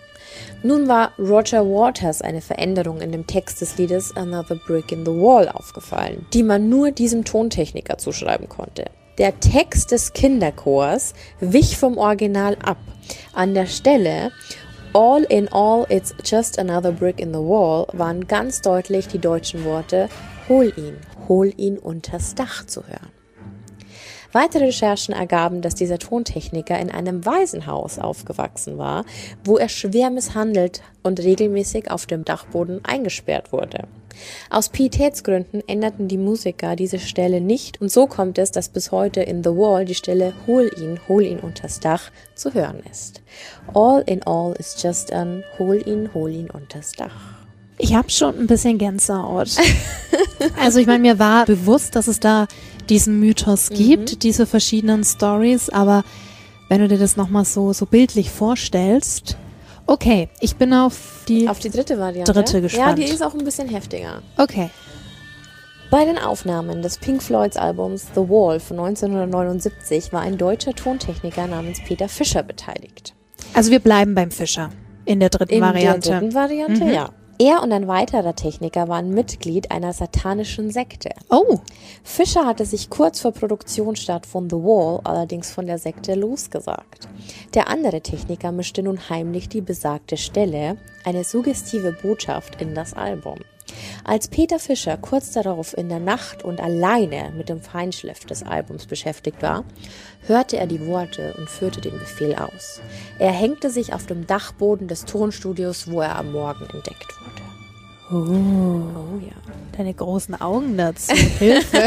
Nun war Roger Waters eine Veränderung in dem Text des Liedes Another Brick in the Wall aufgefallen, die man nur diesem Tontechniker zuschreiben konnte. Der Text des Kinderchors wich vom Original ab. An der Stelle All in all, it's just another brick in the wall waren ganz deutlich die deutschen Worte Hol ihn, hol ihn unters Dach zu hören. Weitere Recherchen ergaben, dass dieser Tontechniker in einem Waisenhaus aufgewachsen war, wo er schwer misshandelt und regelmäßig auf dem Dachboden eingesperrt wurde. Aus Pietätsgründen änderten die Musiker diese Stelle nicht und so kommt es, dass bis heute in The Wall die Stelle Hol ihn, hol ihn unters Dach zu hören ist. All in all is just an Hol ihn, hol ihn unters Dach. Ich habe schon ein bisschen Gänsehaut. Also ich meine, mir war bewusst, dass es da diesen Mythos gibt, mhm. diese verschiedenen Stories, aber wenn du dir das nochmal so, so bildlich vorstellst, okay, ich bin auf die, auf die dritte Variante. dritte gespannt. Ja, die ist auch ein bisschen heftiger. Okay. Bei den Aufnahmen des Pink Floyds Albums The Wall von neunzehnhundertneunundsiebzig war ein deutscher Tontechniker namens Peter Fischer beteiligt. Also wir bleiben beim Fischer in der dritten In Variante. In der dritten Variante, mhm. ja. Er und ein weiterer Techniker waren Mitglied einer satanischen Sekte. Oh. Fischer hatte sich kurz vor Produktionsstart von The Wall allerdings von der Sekte losgesagt. Der andere Techniker mischte nun heimlich die besagte Stelle, eine suggestive Botschaft, in das Album. Als Peter Fischer kurz darauf in der Nacht und alleine mit dem Feinschliff des Albums beschäftigt war, hörte er die Worte und führte den Befehl aus. Er hängte sich auf dem Dachboden des Tonstudios, wo er am Morgen entdeckt wurde. Oh, oh ja. Deine großen Augen dazu. Hilfe.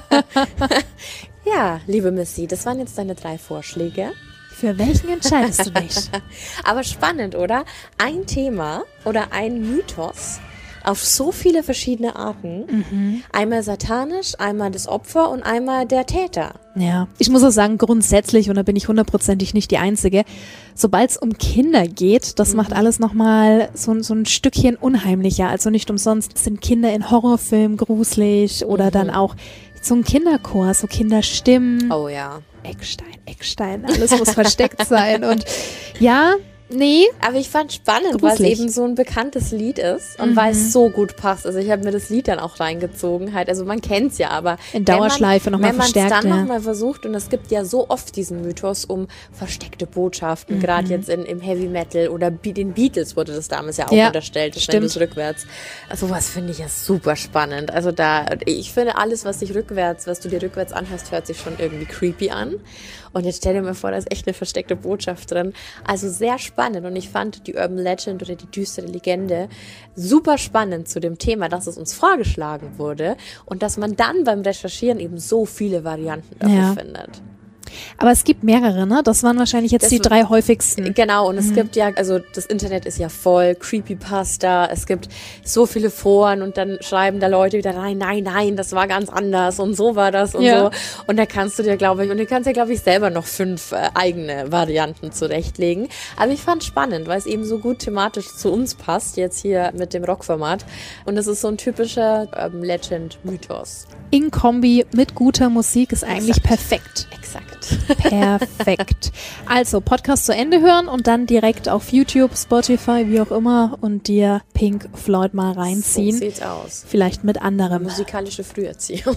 Ja, liebe Missy, das waren jetzt deine drei Vorschläge. Für welchen entscheidest du dich? Aber spannend, oder? Ein Thema oder ein Mythos auf so viele verschiedene Arten. Mhm. Einmal satanisch, einmal das Opfer und einmal der Täter. Ja, ich muss auch sagen, grundsätzlich, und da bin ich hundertprozentig nicht die Einzige, sobald es um Kinder geht, das mhm. macht alles nochmal so, so ein Stückchen unheimlicher. Also nicht umsonst sind Kinder in Horrorfilmen gruselig oder mhm. dann auch so ein Kinderchor, so Kinderstimmen. Oh ja. Eckstein, Eckstein, alles muss versteckt sein. Und ja, Nee. Aber ich fand spannend, weil es Gruselig. eben so ein bekanntes Lied ist und Mhm. weil es so gut passt. Also ich habe mir das Lied dann auch reingezogen halt. Also man kennt es ja, aber In Dauerschleife nochmal wenn man es verstärkt. dann ja. nochmal versucht, und es gibt ja so oft diesen Mythos um versteckte Botschaften, Mhm. gerade jetzt in, im Heavy Metal oder Be- den Beatles wurde das damals ja auch Ja, unterstellt, dass wenn stimmt. du es rückwärts. Also was finde ich ja super spannend. Also da, ich finde alles, was sich rückwärts, was du dir rückwärts anhörst, hört sich schon irgendwie creepy an. Und jetzt stell dir mal vor, da ist echt eine versteckte Botschaft drin. Also sehr spannend. Und ich fand die Urban Legend oder die düstere Legende super spannend zu dem Thema, dass es uns vorgeschlagen wurde und dass man dann beim Recherchieren eben so viele Varianten dafür Ja. findet. Aber es gibt mehrere, ne? Das waren wahrscheinlich jetzt Das die w- drei häufigsten. Genau, und es gibt ja, also das Internet ist ja voll, Creepypasta, es gibt so viele Foren und dann schreiben da Leute wieder rein, nein, nein, das war ganz anders und so war das und Ja. so. Und da kannst du dir, glaube ich, und du kannst ja, glaube ich, selber noch fünf äh, eigene Varianten zurechtlegen. Aber ich fand spannend, weil es eben so gut thematisch zu uns passt, jetzt hier mit dem Rockformat. Und es ist so ein typischer Urban Legend-Mythos. In Kombi mit guter Musik ist eigentlich Exakt. perfekt. Exakt. Perfekt. Also Podcast zu Ende hören und dann direkt auf YouTube, Spotify, wie auch immer und dir Pink Floyd mal reinziehen. So sieht's aus. Vielleicht mit anderem. Musikalische Früherziehung.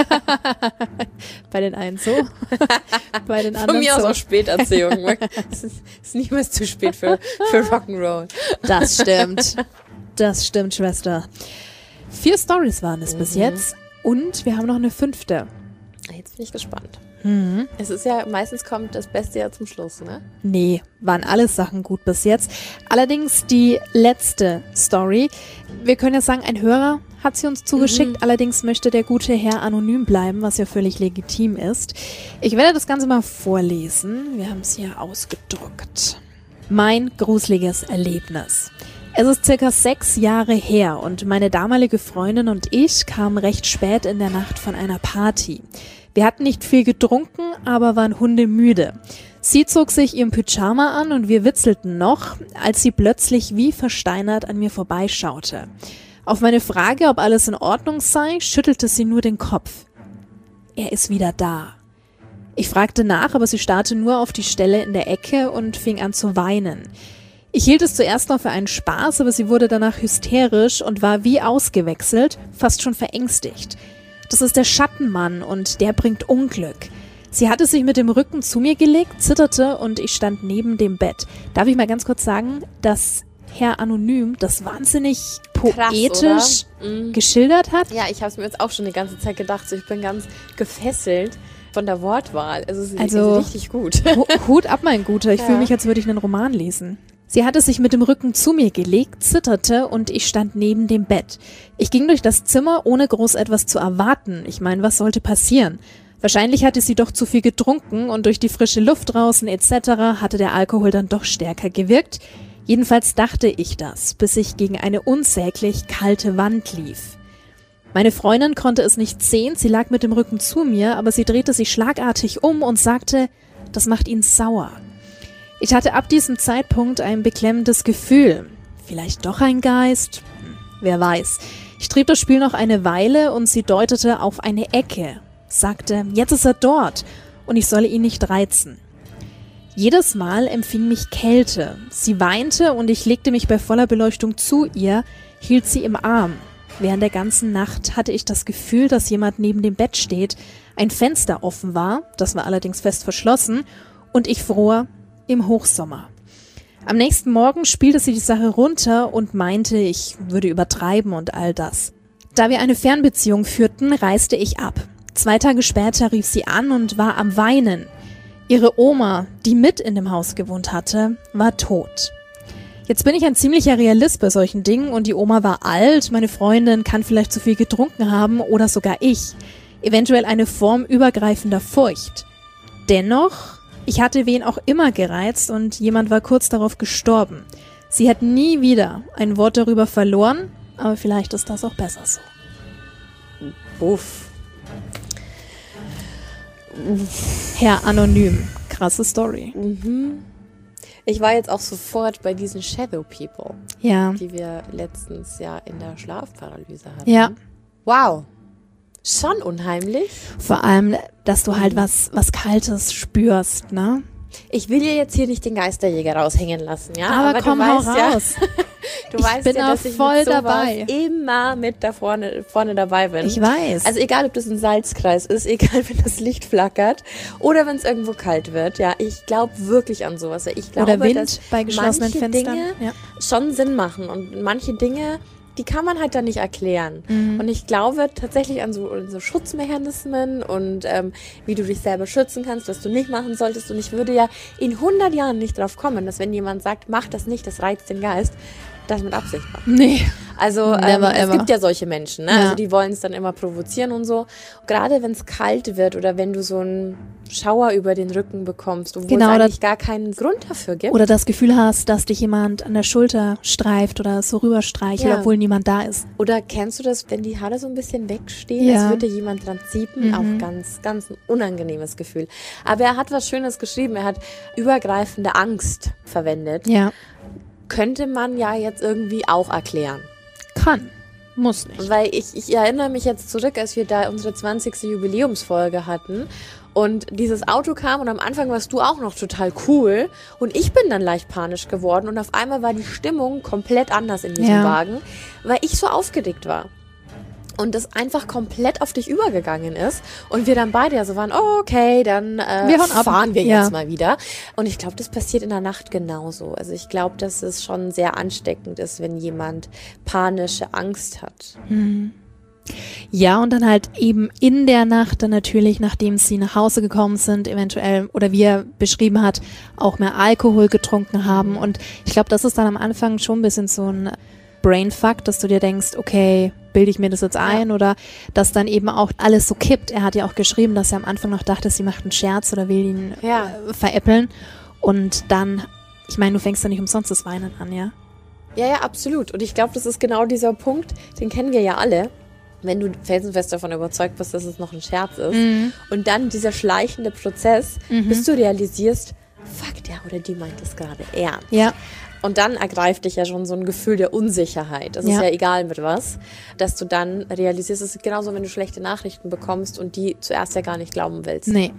Bei den einen so, bei den Von anderen mir aus so. auch Späterziehung. Es ist, ist niemals zu spät für, für Rock'n'Roll. Das stimmt. Das stimmt, Schwester. Vier Stories waren es Mhm. bis jetzt und wir haben noch eine fünfte. Jetzt bin ich gespannt. Mhm. Es ist ja, meistens kommt das Beste ja zum Schluss, ne? Nee, waren alles Sachen gut bis jetzt. Allerdings die letzte Story. Wir können jetzt sagen, ein Hörer hat sie uns zugeschickt. Mhm. Allerdings möchte der gute Herr anonym bleiben, was ja völlig legitim ist. Ich werde das Ganze mal vorlesen. Wir haben es hier ausgedruckt. Mein gruseliges Erlebnis. Es ist circa sechs Jahre her und meine damalige Freundin und ich kamen recht spät in der Nacht von einer Party. Wir hatten nicht viel getrunken, aber waren hundemüde. Sie zog sich ihren Pyjama an und wir witzelten noch, als sie plötzlich wie versteinert an mir vorbeischaute. Auf meine Frage, ob alles in Ordnung sei, schüttelte sie nur den Kopf. Er ist wieder da. Ich fragte nach, aber sie starrte nur auf die Stelle in der Ecke und fing an zu weinen. Ich hielt es zuerst noch für einen Spaß, aber sie wurde danach hysterisch und war wie ausgewechselt, fast schon verängstigt. Das ist der Schattenmann und der bringt Unglück. Sie hatte sich mit dem Rücken zu mir gelegt, zitterte und ich stand neben dem Bett. Darf ich mal ganz kurz sagen, dass Herr Anonym das wahnsinnig poetisch oder? Mhm. geschildert hat? Ja, ich habe es mir jetzt auch schon die ganze Zeit gedacht. So, ich bin ganz gefesselt von der Wortwahl. Also, es ist, Also- ist richtig gut. Hu- Hut ab, mein Guter. Ich Ja. fühle mich, als würde ich einen Roman lesen. Sie hatte sich mit dem Rücken zu mir gelegt, zitterte und ich stand neben dem Bett. Ich ging durch das Zimmer, ohne groß etwas zu erwarten. Ich meine, was sollte passieren? Wahrscheinlich hatte sie doch zu viel getrunken und durch die frische Luft draußen et cetera hatte der Alkohol dann doch stärker gewirkt. Jedenfalls dachte ich das, bis ich gegen eine unsäglich kalte Wand lief. Meine Freundin konnte es nicht sehen, sie lag mit dem Rücken zu mir, aber sie drehte sich schlagartig um und sagte, das macht ihn sauer. Ich hatte ab diesem Zeitpunkt ein beklemmendes Gefühl. Vielleicht doch ein Geist? Hm, wer weiß. Ich trieb das Spiel noch eine Weile und sie deutete auf eine Ecke, sagte, jetzt ist er dort und ich solle ihn nicht reizen. Jedes Mal empfing mich Kälte. Sie weinte und ich legte mich bei voller Beleuchtung zu ihr, hielt sie im Arm. Während der ganzen Nacht hatte ich das Gefühl, dass jemand neben dem Bett steht, ein Fenster offen war, das war allerdings fest verschlossen, und ich fror im Hochsommer. Am nächsten Morgen spielte sie die Sache runter und meinte, ich würde übertreiben und all das. Da wir eine Fernbeziehung führten, reiste ich ab. Zwei Tage später rief sie an und war am Weinen. Ihre Oma, die mit in dem Haus gewohnt hatte, war tot. Jetzt bin ich ein ziemlicher Realist bei solchen Dingen und die Oma war alt, meine Freundin kann vielleicht zu viel getrunken haben oder sogar ich. Eventuell eine Form übergreifender Furcht. Dennoch, ich hatte wen auch immer gereizt und jemand war kurz darauf gestorben. Sie hat nie wieder ein Wort darüber verloren, aber vielleicht ist das auch besser so. Uff. Herr Anonym, krasse Story. Ich war jetzt auch sofort bei diesen Shadow People, Ja, die wir letztens ja in der Schlafparalyse hatten. ja. Wow. Schon unheimlich. Vor allem, dass du halt was, was Kaltes spürst, ne? Ich will dir jetzt hier nicht den Geisterjäger raushängen lassen, ja? Aber, aber komm, du hau weißt raus. Ja, du ich weißt bin ja, auch dass ich voll mit sowas dabei. immer mit da vorne, vorne dabei bin. Ich weiß. Also egal, ob das ein Salzkreis ist, egal, wenn das Licht flackert oder wenn es irgendwo kalt wird, ja, ich glaube wirklich an sowas. Ich glaube, oder Wind dass bei geschlossenen manche Fenstern. Dinge Ja. schon Sinn machen und manche Dinge, die kann man halt dann nicht erklären. Mhm. Und ich glaube tatsächlich an so, so Schutzmechanismen und ähm, wie du dich selber schützen kannst, was du nicht machen solltest. Und ich würde ja in hundert Jahren nicht drauf kommen, dass wenn jemand sagt, mach das nicht, das reizt den Geist, das mit Absicht macht. Nee. Also ähm, Never es ever. gibt ja solche Menschen, ne? Ja. Also die wollen es dann immer provozieren und so. Gerade wenn es kalt wird oder wenn du so einen Schauer über den Rücken bekommst, obwohl Genau, es oder- eigentlich gar keinen Grund dafür gibt. Oder das Gefühl hast, dass dich jemand an der Schulter streift oder so rüberstreichelt, Ja. obwohl niemand da ist. Oder kennst du das, wenn die Haare so ein bisschen wegstehen, Ja. als würde jemand dran ziepen? Mhm. Auch ganz, ganz ein unangenehmes Gefühl. Aber er hat was Schönes geschrieben. Er hat übergreifende Angst verwendet. Ja. Könnte man ja jetzt irgendwie auch erklären. Kann. Muss nicht. Weil ich, ich erinnere mich jetzt zurück, als wir da unsere zwanzigste Jubiläumsfolge hatten und dieses Auto kam und am Anfang warst du auch noch total cool und ich bin dann leicht panisch geworden und auf einmal war die Stimmung komplett anders in diesem Ja. Wagen, weil ich so aufgeregt war. Und das einfach komplett auf dich übergegangen ist. Und wir dann beide ja so waren, oh, okay, dann äh, Wir hauen ab. fahren wir Ja. jetzt mal wieder. Und ich glaube, das passiert in der Nacht genauso. Also ich glaube, dass es schon sehr ansteckend ist, wenn jemand panische Angst hat. Ja, und dann halt eben in der Nacht dann natürlich, nachdem sie nach Hause gekommen sind, eventuell, oder wie er beschrieben hat, auch mehr Alkohol getrunken haben. Und ich glaube, das ist dann am Anfang schon ein bisschen so ein Brainfuck, dass du dir denkst, okay, bilde ich mir das jetzt ein? Oder dass dann eben auch alles so kippt. Er hat ja auch geschrieben, dass er am Anfang noch dachte, sie macht einen Scherz oder will ihn Ja. äh, veräppeln. Und dann, ich meine, du fängst ja nicht umsonst das Weinen an, ja? Ja, ja, absolut. Und ich glaube, das ist genau dieser Punkt, den kennen wir ja alle. Wenn du felsenfest davon überzeugt bist, dass es noch ein Scherz ist. Und dann dieser schleichende Prozess, bis du realisierst, fuck, der oder die meint es gerade ernst. Ja. Und dann ergreift dich ja schon so ein Gefühl der Unsicherheit. Das Ja. ist ja egal mit was. Dass du dann realisierst, es ist genauso, wenn du schlechte Nachrichten bekommst und die zuerst ja gar nicht glauben willst. Nee.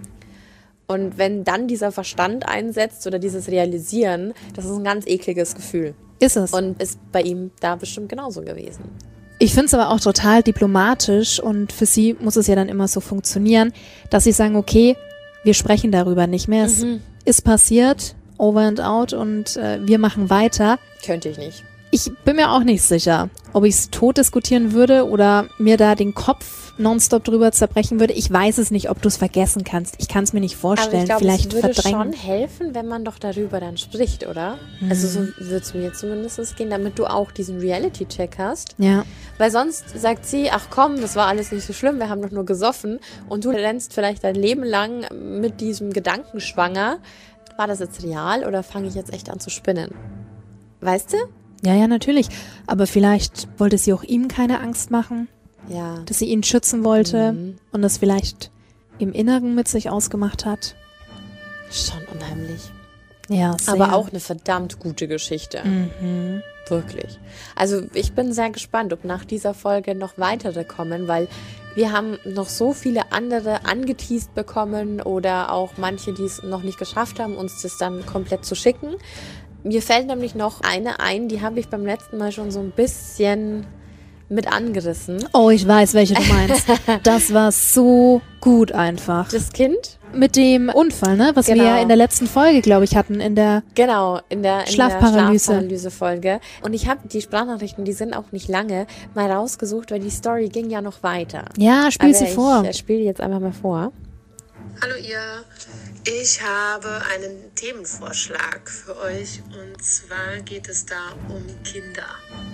Und wenn dann dieser Verstand einsetzt oder dieses Realisieren, das ist ein ganz ekliges Gefühl. Ist es. Und ist bei ihm da bestimmt genauso gewesen. Ich finde es aber auch total diplomatisch und für sie muss es ja dann immer so funktionieren, dass sie sagen, okay, wir sprechen darüber nicht mehr. Es ist passiert, over and out und äh, wir machen weiter. Könnte ich nicht. Ich bin mir auch nicht sicher, ob ich es tot diskutieren würde oder mir da den Kopf nonstop drüber zerbrechen würde. Ich weiß es nicht, ob du es vergessen kannst. Ich kann es mir nicht vorstellen. Aber ich glaube, Vielleicht es würde verdrängen. schon helfen, wenn man doch darüber dann spricht, oder? Also so würde es mir zumindest gehen, damit du auch diesen Reality-Check hast. Ja. Weil sonst sagt sie, ach komm, das war alles nicht so schlimm, wir haben doch nur gesoffen. Und du rennst vielleicht dein Leben lang mit diesem Gedanken schwanger. War das jetzt real oder fange ich jetzt echt an zu spinnen? Weißt du? Ja, ja, natürlich. Aber vielleicht wollte sie auch ihm keine Angst machen, Ja. dass sie ihn schützen wollte Mhm. und das vielleicht im Inneren mit sich ausgemacht hat. Schon unheimlich. Ja, sehr. Aber auch eine verdammt gute Geschichte. Mhm. Wirklich. Also ich bin sehr gespannt, ob nach dieser Folge noch weitere kommen, weil wir haben noch so viele andere angeteast bekommen oder auch manche, die es noch nicht geschafft haben, uns das dann komplett zu schicken. Mir fällt nämlich noch eine ein, die habe ich beim letzten Mal schon so ein bisschen mit angerissen. Oh, ich weiß, welche du meinst. Das war so gut einfach. Das Kind? Mit dem Unfall, ne? Was Genau. wir ja in der letzten Folge, glaube ich, hatten. In der Genau, in der, in Schlafparalyse. der Schlafparalyse-Folge. Und ich habe die Sprachnachrichten, die sind auch nicht lange, mal rausgesucht, weil die Story ging ja noch weiter. Ja, spiel Aber sie vor. Ich äh, spiele jetzt einfach mal vor. Hallo ihr, ich habe einen Themenvorschlag für euch und zwar geht es da um Kinder.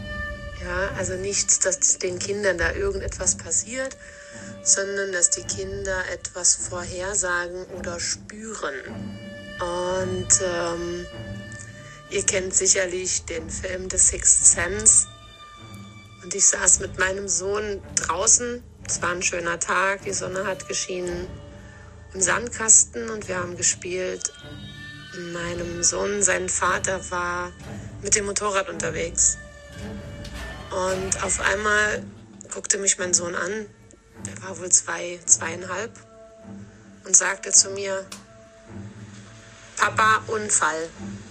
Ja, also nicht, dass den Kindern da irgendetwas passiert, sondern dass die Kinder etwas vorhersagen oder spüren. Und ähm, ihr kennt sicherlich den Film The Sixth Sense. Und ich saß mit meinem Sohn draußen, es war ein schöner Tag, die Sonne hat geschienen, im Sandkasten und wir haben gespielt. Meinem Sohn, sein Vater war mit dem Motorrad unterwegs. Und auf einmal guckte mich mein Sohn an, der war wohl zwei, zweieinhalb, und sagte zu mir, Papa, Unfall.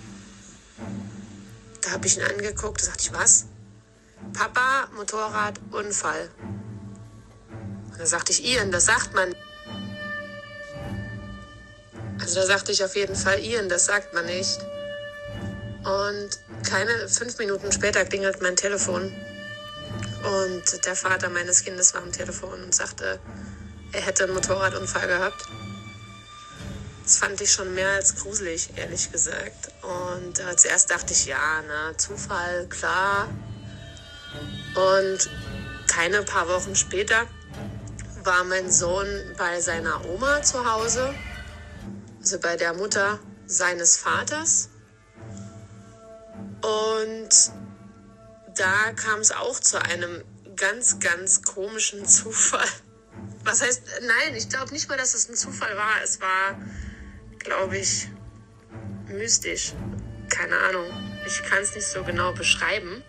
Da habe ich ihn angeguckt, da sagte ich, was? Papa, Motorrad, Unfall. Da sagte ich, Ian, das sagt man. Also da sagte ich auf jeden Fall, Ian, das sagt man nicht. Und keine fünf Minuten später klingelt mein Telefon. Und der Vater meines Kindes war am Telefon und sagte, er hätte einen Motorradunfall gehabt. Das fand ich schon mehr als gruselig, ehrlich gesagt. Und äh, zuerst dachte ich, ja, na, Zufall, klar. Und keine paar Wochen später war mein Sohn bei seiner Oma zu Hause, also bei der Mutter seines Vaters. Und da kam es auch zu einem ganz, ganz komischen Zufall. Was heißt, nein, ich glaube nicht mal, dass es ein Zufall war. Es war, glaube ich, mystisch. Keine Ahnung. Ich kann es nicht so genau beschreiben.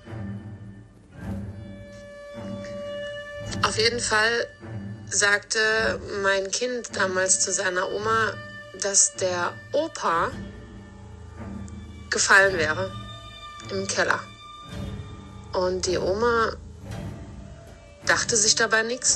Auf jeden Fall sagte mein Kind damals zu seiner Oma, dass der Opa gefallen wäre im Keller. Und die Oma dachte sich dabei nichts.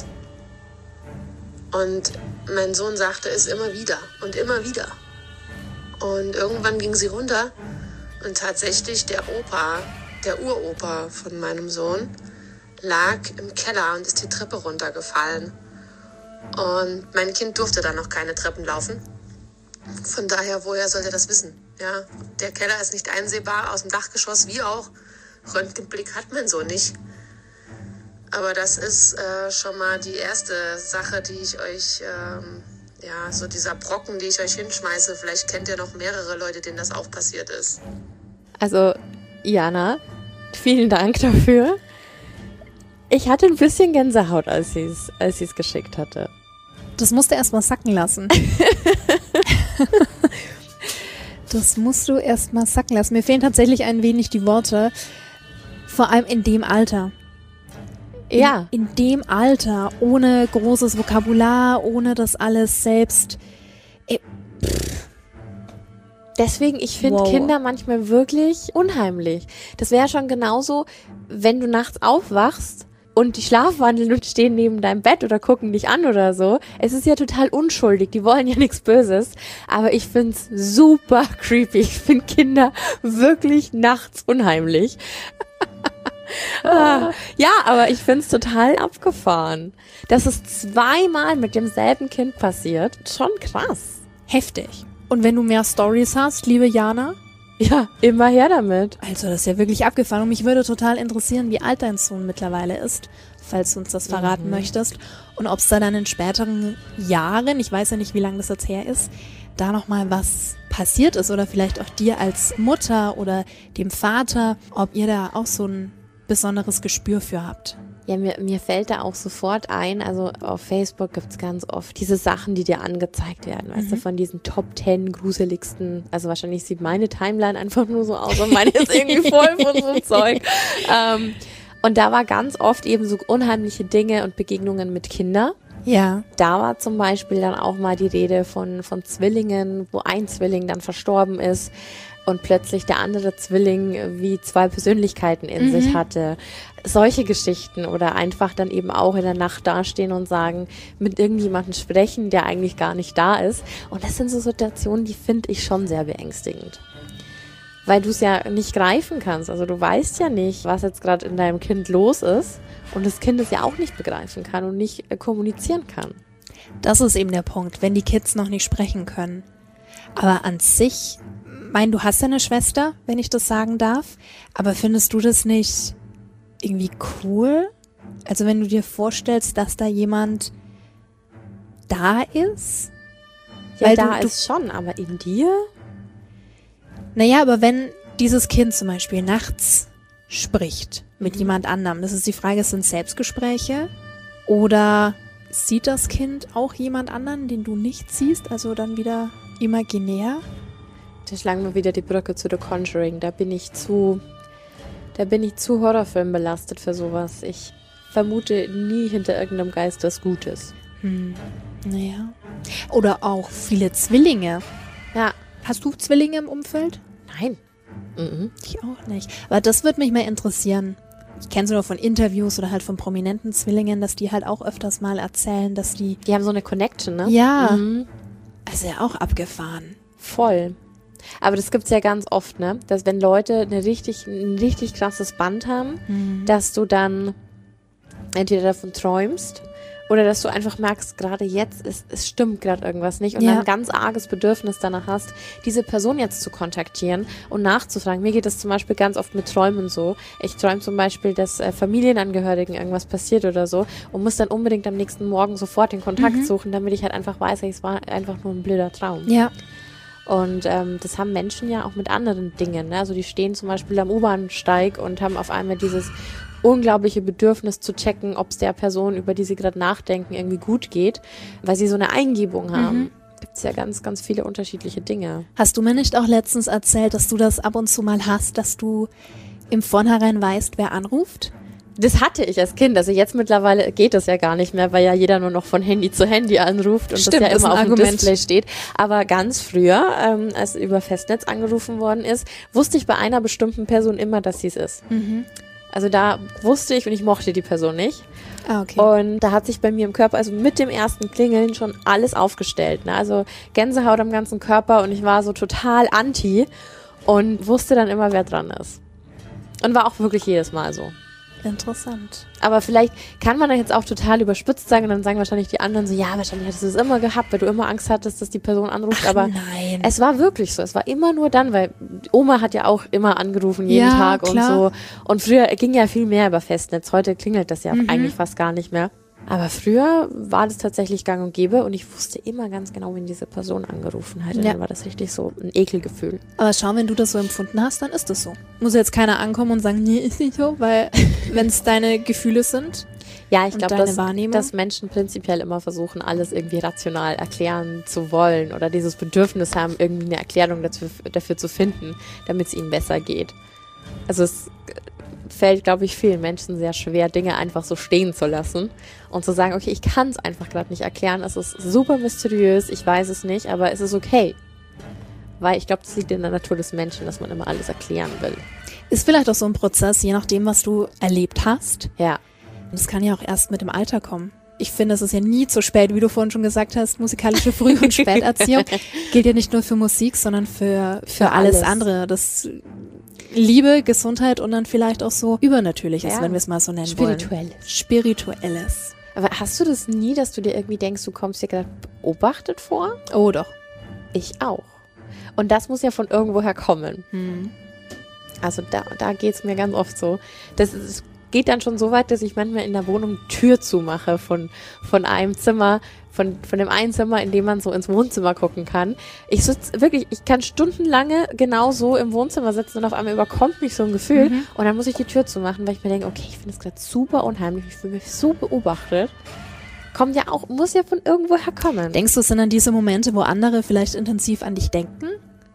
Und mein Sohn sagte es immer wieder und immer wieder. Und irgendwann ging sie runter und tatsächlich der Opa, der Uropa von meinem Sohn, lag im Keller und ist die Treppe runtergefallen. Und mein Kind durfte dann noch keine Treppen laufen. Von daher, woher sollte er das wissen? Ja, der Keller ist nicht einsehbar, aus dem Dachgeschoss wie auch. Röntgenblick hat man so nicht. Aber das ist äh, schon mal die erste Sache, die ich euch, ähm, ja, so dieser Brocken, die ich euch hinschmeiße. Vielleicht kennt ihr noch mehrere Leute, denen das auch passiert ist. Also, Jana, vielen Dank dafür. Ich hatte ein bisschen Gänsehaut, als sie es als sie es geschickt hatte. Das musst du erst mal sacken lassen. Das musst du erst mal sacken lassen. Mir fehlen tatsächlich ein wenig die Worte. Vor allem in dem Alter. In, Ja. In dem Alter, ohne großes Vokabular, ohne das alles selbst. Äh, Deswegen, ich finde Wow. Kinder manchmal wirklich unheimlich. Das wäre schon genauso, wenn du nachts aufwachst und die schlafwandeln und stehen neben deinem Bett oder gucken dich an oder so. Es ist ja total unschuldig, die wollen ja nichts Böses. Aber ich find's super creepy. Ich finde Kinder wirklich nachts unheimlich. Ah, ja, aber ich find's total abgefahren. Dass es zweimal mit demselben Kind passiert, schon krass. heftig. Und wenn du mehr Stories hast, liebe Jana? Ja, immer her damit. Also, das ist ja wirklich abgefahren. Und mich würde total interessieren, wie alt dein Sohn mittlerweile ist, falls du uns das verraten Mhm. möchtest. Und ob es da dann in späteren Jahren, ich weiß ja nicht, wie lange das jetzt her ist, da nochmal was passiert ist. Oder vielleicht auch dir als Mutter oder dem Vater, ob ihr da auch so ein besonderes Gespür für habt. Ja, mir, mir fällt da auch sofort ein, also auf Facebook gibt's ganz oft diese Sachen, die dir angezeigt werden, weißt du, von diesen Top Ten gruseligsten, also wahrscheinlich sieht meine Timeline einfach nur so aus und meine ist irgendwie voll von so Zeug. Ähm, und da war ganz oft eben so unheimliche Dinge und Begegnungen mit Kindern. Ja. Da war zum Beispiel dann auch mal die Rede von, von Zwillingen, wo ein Zwilling dann verstorben ist und plötzlich der andere Zwilling wie zwei Persönlichkeiten in Mhm. sich hatte. Solche Geschichten oder einfach dann eben auch in der Nacht dastehen und sagen, mit irgendjemandem sprechen, der eigentlich gar nicht da ist. Und das sind so Situationen, die finde ich schon sehr beängstigend. Weil du es ja nicht greifen kannst. Also du weißt ja nicht, was jetzt gerade in deinem Kind los ist. Und das Kind es ja auch nicht begreifen kann und nicht äh, kommunizieren kann. Das ist eben der Punkt, wenn die Kids noch nicht sprechen können. Aber an sich, mein, du hast ja eine Schwester, wenn ich das sagen darf, aber findest du das nicht irgendwie cool? Also wenn du dir vorstellst, dass da jemand da ist? Ja, Weil da du- du- ist schon, aber in dir? Naja, aber wenn dieses Kind zum Beispiel nachts spricht mit jemand anderem, das ist die Frage, sind es Selbstgespräche oder sieht das Kind auch jemand anderen, den du nicht siehst, also dann wieder imaginär? Da schlagen wir wieder die Brücke zu The Conjuring. Da bin ich zu, da bin ich zu Horrorfilm belastet für sowas. Ich vermute nie hinter irgendeinem Geist was Gutes. Hm, naja. Oder auch viele Zwillinge. Ja, Hast du Zwillinge im Umfeld? Nein. Mhm. Ich auch nicht. Aber das würde mich mal interessieren. Ich kenne es nur von Interviews oder halt von prominenten Zwillingen, dass die halt auch öfters mal erzählen, dass die... Die haben so eine Connection, ne? Ja, Mhm. also ja auch abgefahren. Voll. Aber das gibt's ja ganz oft, ne? Dass wenn Leute eine richtig, ein richtig krasses Band haben, Mhm. dass du dann entweder davon träumst oder dass du einfach merkst, gerade jetzt, es, es stimmt gerade irgendwas nicht und Ja. dann ein ganz arges Bedürfnis danach hast, diese Person jetzt zu kontaktieren und nachzufragen. Mir geht das zum Beispiel ganz oft mit Träumen so. Ich träume zum Beispiel, dass äh, Familienangehörigen irgendwas passiert oder so und muss dann unbedingt am nächsten Morgen sofort den Kontakt Mhm. suchen, damit ich halt einfach weiß, es war einfach nur ein blöder Traum. Ja. Und ähm, das haben Menschen ja auch mit anderen Dingen. Ne? Also die stehen zum Beispiel am U-Bahnsteig und haben auf einmal dieses unglaubliche Bedürfnis zu checken, ob es der Person, über die sie gerade nachdenken, irgendwie gut geht, weil sie so eine Eingebung haben. Mhm. Gibt es ja ganz, ganz viele unterschiedliche Dinge. Hast du mir nicht auch letztens erzählt, dass du das ab und zu mal hast, dass du im Vornherein weißt, wer anruft? Das hatte ich als Kind. Also jetzt mittlerweile geht das ja gar nicht mehr, weil ja jeder nur noch von Handy zu Handy anruft und Stimmt, das ja ist immer ein auf dem Argument. Display steht. Aber ganz früher, ähm, als über Festnetz angerufen worden ist, wusste ich bei einer bestimmten Person immer, dass sie es ist. Mhm. Also da wusste ich und ich mochte die Person nicht. Ah, okay. Und da hat sich bei mir im Körper, also mit dem ersten Klingeln, schon alles aufgestellt. Ne? Also Gänsehaut am ganzen Körper und ich war so total anti und wusste dann immer, wer dran ist. Und war auch wirklich jedes Mal so. Interessant. Aber vielleicht kann man das jetzt auch total überspitzt sagen und dann sagen wahrscheinlich die anderen so, ja, wahrscheinlich hattest du es immer gehabt, weil du immer Angst hattest, dass die Person anruft. Ach, aber nein. es war wirklich so. Es war immer nur dann, weil Oma hat ja auch immer angerufen, jeden Ja, Tag klar. und so. Und früher ging ja viel mehr über Festnetz. Heute klingelt das ja Mhm. eigentlich fast gar nicht mehr. Aber früher war das tatsächlich gang und gäbe und ich wusste immer ganz genau, wenn diese Person angerufen hat. Und Ja. dann war das richtig so ein Ekelgefühl. Aber schau, wenn du das so empfunden hast, dann ist das so. Muss jetzt keiner ankommen und sagen, nee, ist nicht so, weil wenn es deine Gefühle sind. Ja, ich Und glaube, deine dass, Wahrnehmung? dass Menschen prinzipiell immer versuchen, alles irgendwie rational erklären zu wollen oder dieses Bedürfnis haben, irgendwie eine Erklärung dafür, dafür zu finden, damit es ihnen besser geht. Also es fällt, glaube ich, vielen Menschen sehr schwer, Dinge einfach so stehen zu lassen und zu sagen, okay, ich kann es einfach gerade nicht erklären, es ist super mysteriös, ich weiß es nicht, aber es ist okay. Weil ich glaube, das liegt in der Natur des Menschen, dass man immer alles erklären will. Ist vielleicht auch so ein Prozess, je nachdem, was du erlebt hast. Ja. Das kann ja auch erst mit dem Alter kommen. Ich finde, es ist ja nie zu spät, wie du vorhin schon gesagt hast, musikalische Früh- und Späterziehung gilt ja nicht nur für Musik, sondern für, für, Für alles, alles. andere. Das Liebe, Gesundheit und dann vielleicht auch so Übernatürliches, Ja. wenn wir es mal so nennen wollen. Spirituelles. Spirituelles. Aber hast du das nie, dass du dir irgendwie denkst, du kommst dir gerade beobachtet vor? Oh doch. Ich auch. Und das muss ja von irgendwoher kommen. Hm. Also da, da geht's mir ganz oft so. Das ist, geht dann schon so weit, dass ich manchmal in der Wohnung Tür zumache von, von einem Zimmer, von, von dem einen Zimmer, in dem man so ins Wohnzimmer gucken kann. Ich sitze wirklich, ich kann stundenlange genau so im Wohnzimmer sitzen und auf einmal überkommt mich so ein Gefühl Mhm. und dann muss ich die Tür zumachen, weil ich mir denke, okay, ich finde es gerade super unheimlich, ich fühle mich so beobachtet. Kommt ja auch, muss ja von irgendwoher kommen. Denkst du, es sind dann diese Momente, wo andere vielleicht intensiv an dich denken?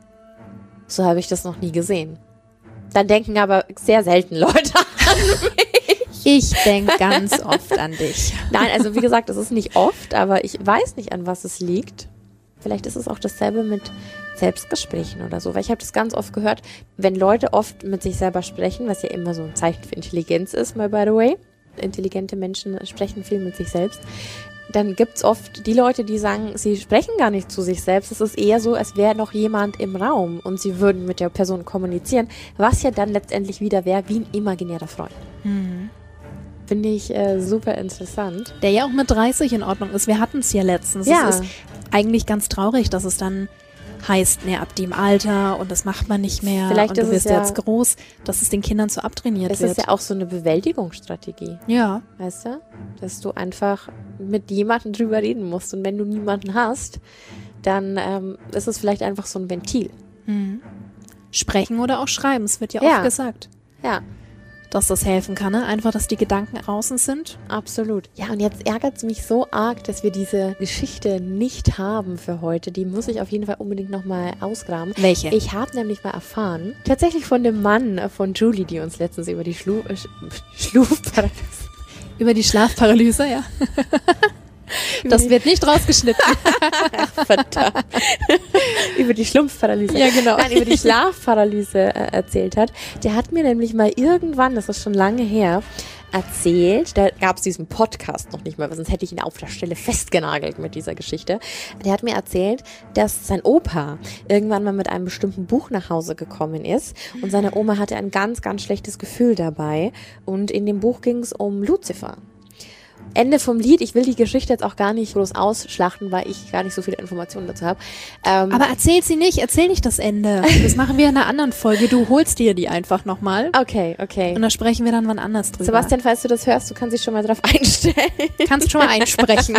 So habe ich das noch nie gesehen. Dann denken aber sehr selten Leute an mich. Ich denke ganz oft an dich. Nein, also wie gesagt, es ist nicht oft, aber ich weiß nicht, an was es liegt. Vielleicht ist es auch dasselbe mit Selbstgesprächen oder so, weil ich habe das ganz oft gehört, wenn Leute oft mit sich selber sprechen, was ja immer so ein Zeichen für Intelligenz ist, mal by the way. Intelligente Menschen sprechen viel mit sich selbst. Dann gibt's oft die Leute, die sagen, sie sprechen gar nicht zu sich selbst. Es ist eher so, als wäre noch jemand im Raum und sie würden mit der Person kommunizieren, was ja dann letztendlich wieder wäre wie ein imaginärer Freund. Mhm. Finde ich äh, super interessant. Der ja auch mit dreißig in Ordnung ist. Wir hatten es ja letztens. Ja. Es ist eigentlich ganz traurig, dass es dann heißt, ne, ab dem Alter und das macht man nicht mehr Vielleicht und du ist es wirst ja- jetzt groß, dass es den Kindern so abtrainiert Es wird. ist ja auch so eine Bewältigungsstrategie, ja. weißt du? Dass du einfach mit jemandem drüber reden musst und wenn du niemanden hast, dann ähm, ist es vielleicht einfach so ein Ventil. Mhm. Sprechen oder auch schreiben, es wird ja, Ja. oft gesagt, Ja, dass das helfen kann, ne? Einfach, dass die Gedanken draußen sind. absolut. Ja, und jetzt ärgert es mich so arg, dass wir diese Geschichte nicht haben für heute. Die muss ich auf jeden Fall unbedingt nochmal ausgraben. Welche? Ich habe nämlich mal erfahren, tatsächlich von dem Mann äh, von Julie, die uns letztens über die Schlu äh, Sch- Schlufparalyse Über die Schlafparalyse, ja. Das wird nicht rausgeschnitten. Ach, verdammt. Über die Schlumpfparalyse. Ja, genau. Nein, über die Schlafparalyse äh, erzählt hat. Der hat mir nämlich mal irgendwann, das ist schon lange her, erzählt, da gab es diesen Podcast noch nicht mal, sonst hätte ich ihn auf der Stelle festgenagelt mit dieser Geschichte. Der hat mir erzählt, dass sein Opa irgendwann mal mit einem bestimmten Buch nach Hause gekommen ist und seine Oma hatte ein ganz, ganz schlechtes Gefühl dabei und in dem Buch ging es um Lucifer. Ende vom Lied. Ich will die Geschichte jetzt auch gar nicht groß ausschlachten, weil ich gar nicht so viele Informationen dazu habe. Ähm, Aber erzähl sie nicht, erzähl nicht das Ende. Das machen wir in einer anderen Folge. Du holst dir die einfach nochmal. Okay, okay. Und da sprechen wir dann wann anders drüber. Sebastian, falls du das hörst, du kannst dich schon mal drauf einstellen. Kannst schon mal einsprechen.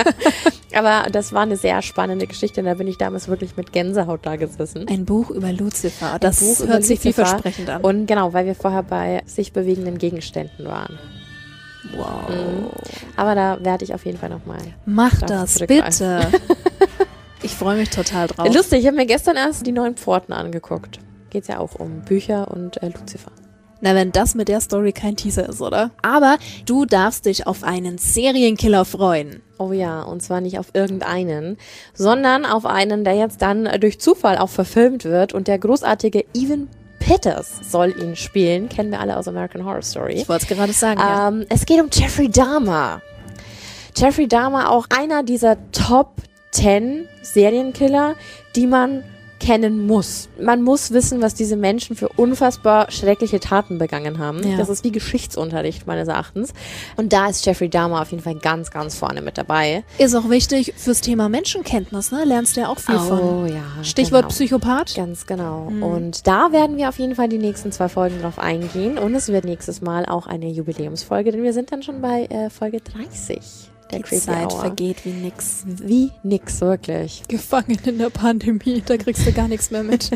Aber das war eine sehr spannende Geschichte und da bin ich damals wirklich mit Gänsehaut da gesessen. Ein Buch über Lucifer. Das Buch hört über sich Lucifer. vielversprechend an. Und genau, weil wir vorher bei sich bewegenden Gegenständen waren. Wow. Mhm. Aber da werde ich auf jeden Fall nochmal. Mach das, bitte. Ich freue mich total drauf. Lustig, ich habe mir gestern erst die neuen Pforten angeguckt. Geht's ja auch um Bücher und äh, Lucifer. Na, wenn das mit der Story kein Teaser ist, oder? Aber du darfst dich auf einen Serienkiller freuen. Oh ja, und zwar nicht auf irgendeinen, sondern auf einen, der jetzt dann durch Zufall auch verfilmt wird und der großartige Evan Peters soll ihn spielen. Kennen wir alle aus American Horror Story. Ich wollte es gerade sagen, ja. Ähm, es geht um Jeffrey Dahmer. Jeffrey Dahmer, auch einer dieser Top zehn Serienkiller, die man kennen muss. Man muss wissen, was diese Menschen für unfassbar schreckliche Taten begangen haben. Ja. Das ist wie Geschichtsunterricht meines Erachtens. Und da ist Jeffrey Dahmer auf jeden Fall ganz, ganz vorne mit dabei. Ist auch wichtig fürs Thema Menschenkenntnis, ne? Lernst du ja auch viel Oh, von. ja. Stichwort genau. Psychopath. Ganz genau. Mhm. Und da werden wir auf jeden Fall die nächsten zwei Folgen drauf eingehen. Und es wird nächstes Mal auch eine Jubiläumsfolge, denn wir sind dann schon bei äh, Folge dreißig. Der Die Creepy Zeit Hour. vergeht wie nix. Wie nix, wirklich. Gefangen in der Pandemie, da kriegst du gar nichts mehr mit.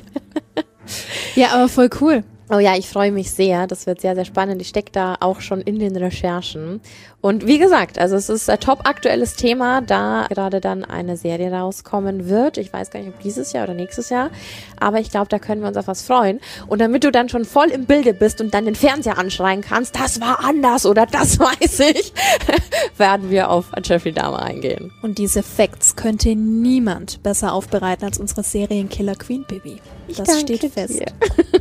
Ja, aber voll cool. Oh ja, ich freue mich sehr. Das wird sehr, sehr spannend. Ich stecke da auch schon in den Recherchen. Und wie gesagt, also es ist ein top aktuelles Thema, da gerade dann eine Serie rauskommen wird. Ich weiß gar nicht, ob dieses Jahr oder nächstes Jahr. Aber ich glaube, da können wir uns auf was freuen. Und damit du dann schon voll im Bilde bist und dann den Fernseher anschreien kannst, das war anders oder das weiß ich, werden wir auf Jeffrey Dahmer eingehen. Und diese Facts könnte niemand besser aufbereiten als unsere Serienkiller Queen Baby. Das danke steht fest. dir.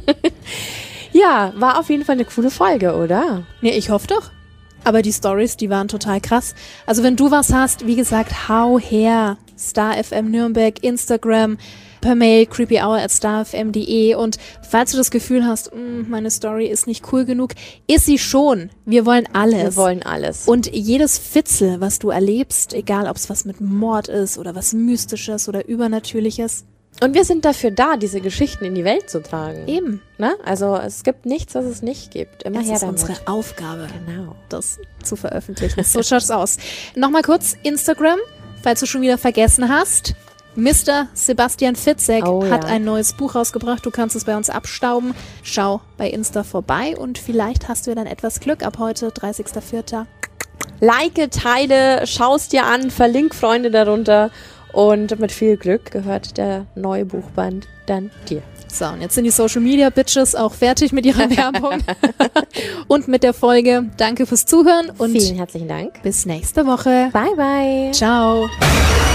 Ja, war auf jeden Fall eine coole Folge, oder? Nee, ich hoffe doch. Aber die Stories, die waren total krass. Also wenn du was hast, wie gesagt, hau her. Star F M Nürnberg, Instagram, per Mail creepyhour at starfm punkt de. Und falls du das Gefühl hast, meine Story ist nicht cool genug, ist sie schon. Wir wollen alles. Wir wollen alles. Und jedes Fitzel, was du erlebst, egal ob es was mit Mord ist oder was Mystisches oder Übernatürliches. Und wir sind dafür da, diese Geschichten in die Welt zu tragen. Eben. Ne? Also es gibt nichts, was es nicht gibt. Immer Das her ist damit. unsere Aufgabe, Genau. das zu veröffentlichen. So schaut's aus. Nochmal kurz Instagram, falls du schon wieder vergessen hast. Mister Sebastian Fitzek Oh, hat ja. ein neues Buch rausgebracht. Du kannst es bei uns abstauben. Schau bei Insta vorbei und vielleicht hast du ja dann etwas Glück ab heute, dreißigster vierter Like, teile, schaust dir an, verlink Freunde darunter und mit viel Glück gehört der neue Buchband dann dir. So, und jetzt sind die Social Media Bitches auch fertig mit ihrer Werbung und mit der Folge. Danke fürs Zuhören und Vielen herzlichen Dank. bis nächste Woche. Bye, bye. Ciao.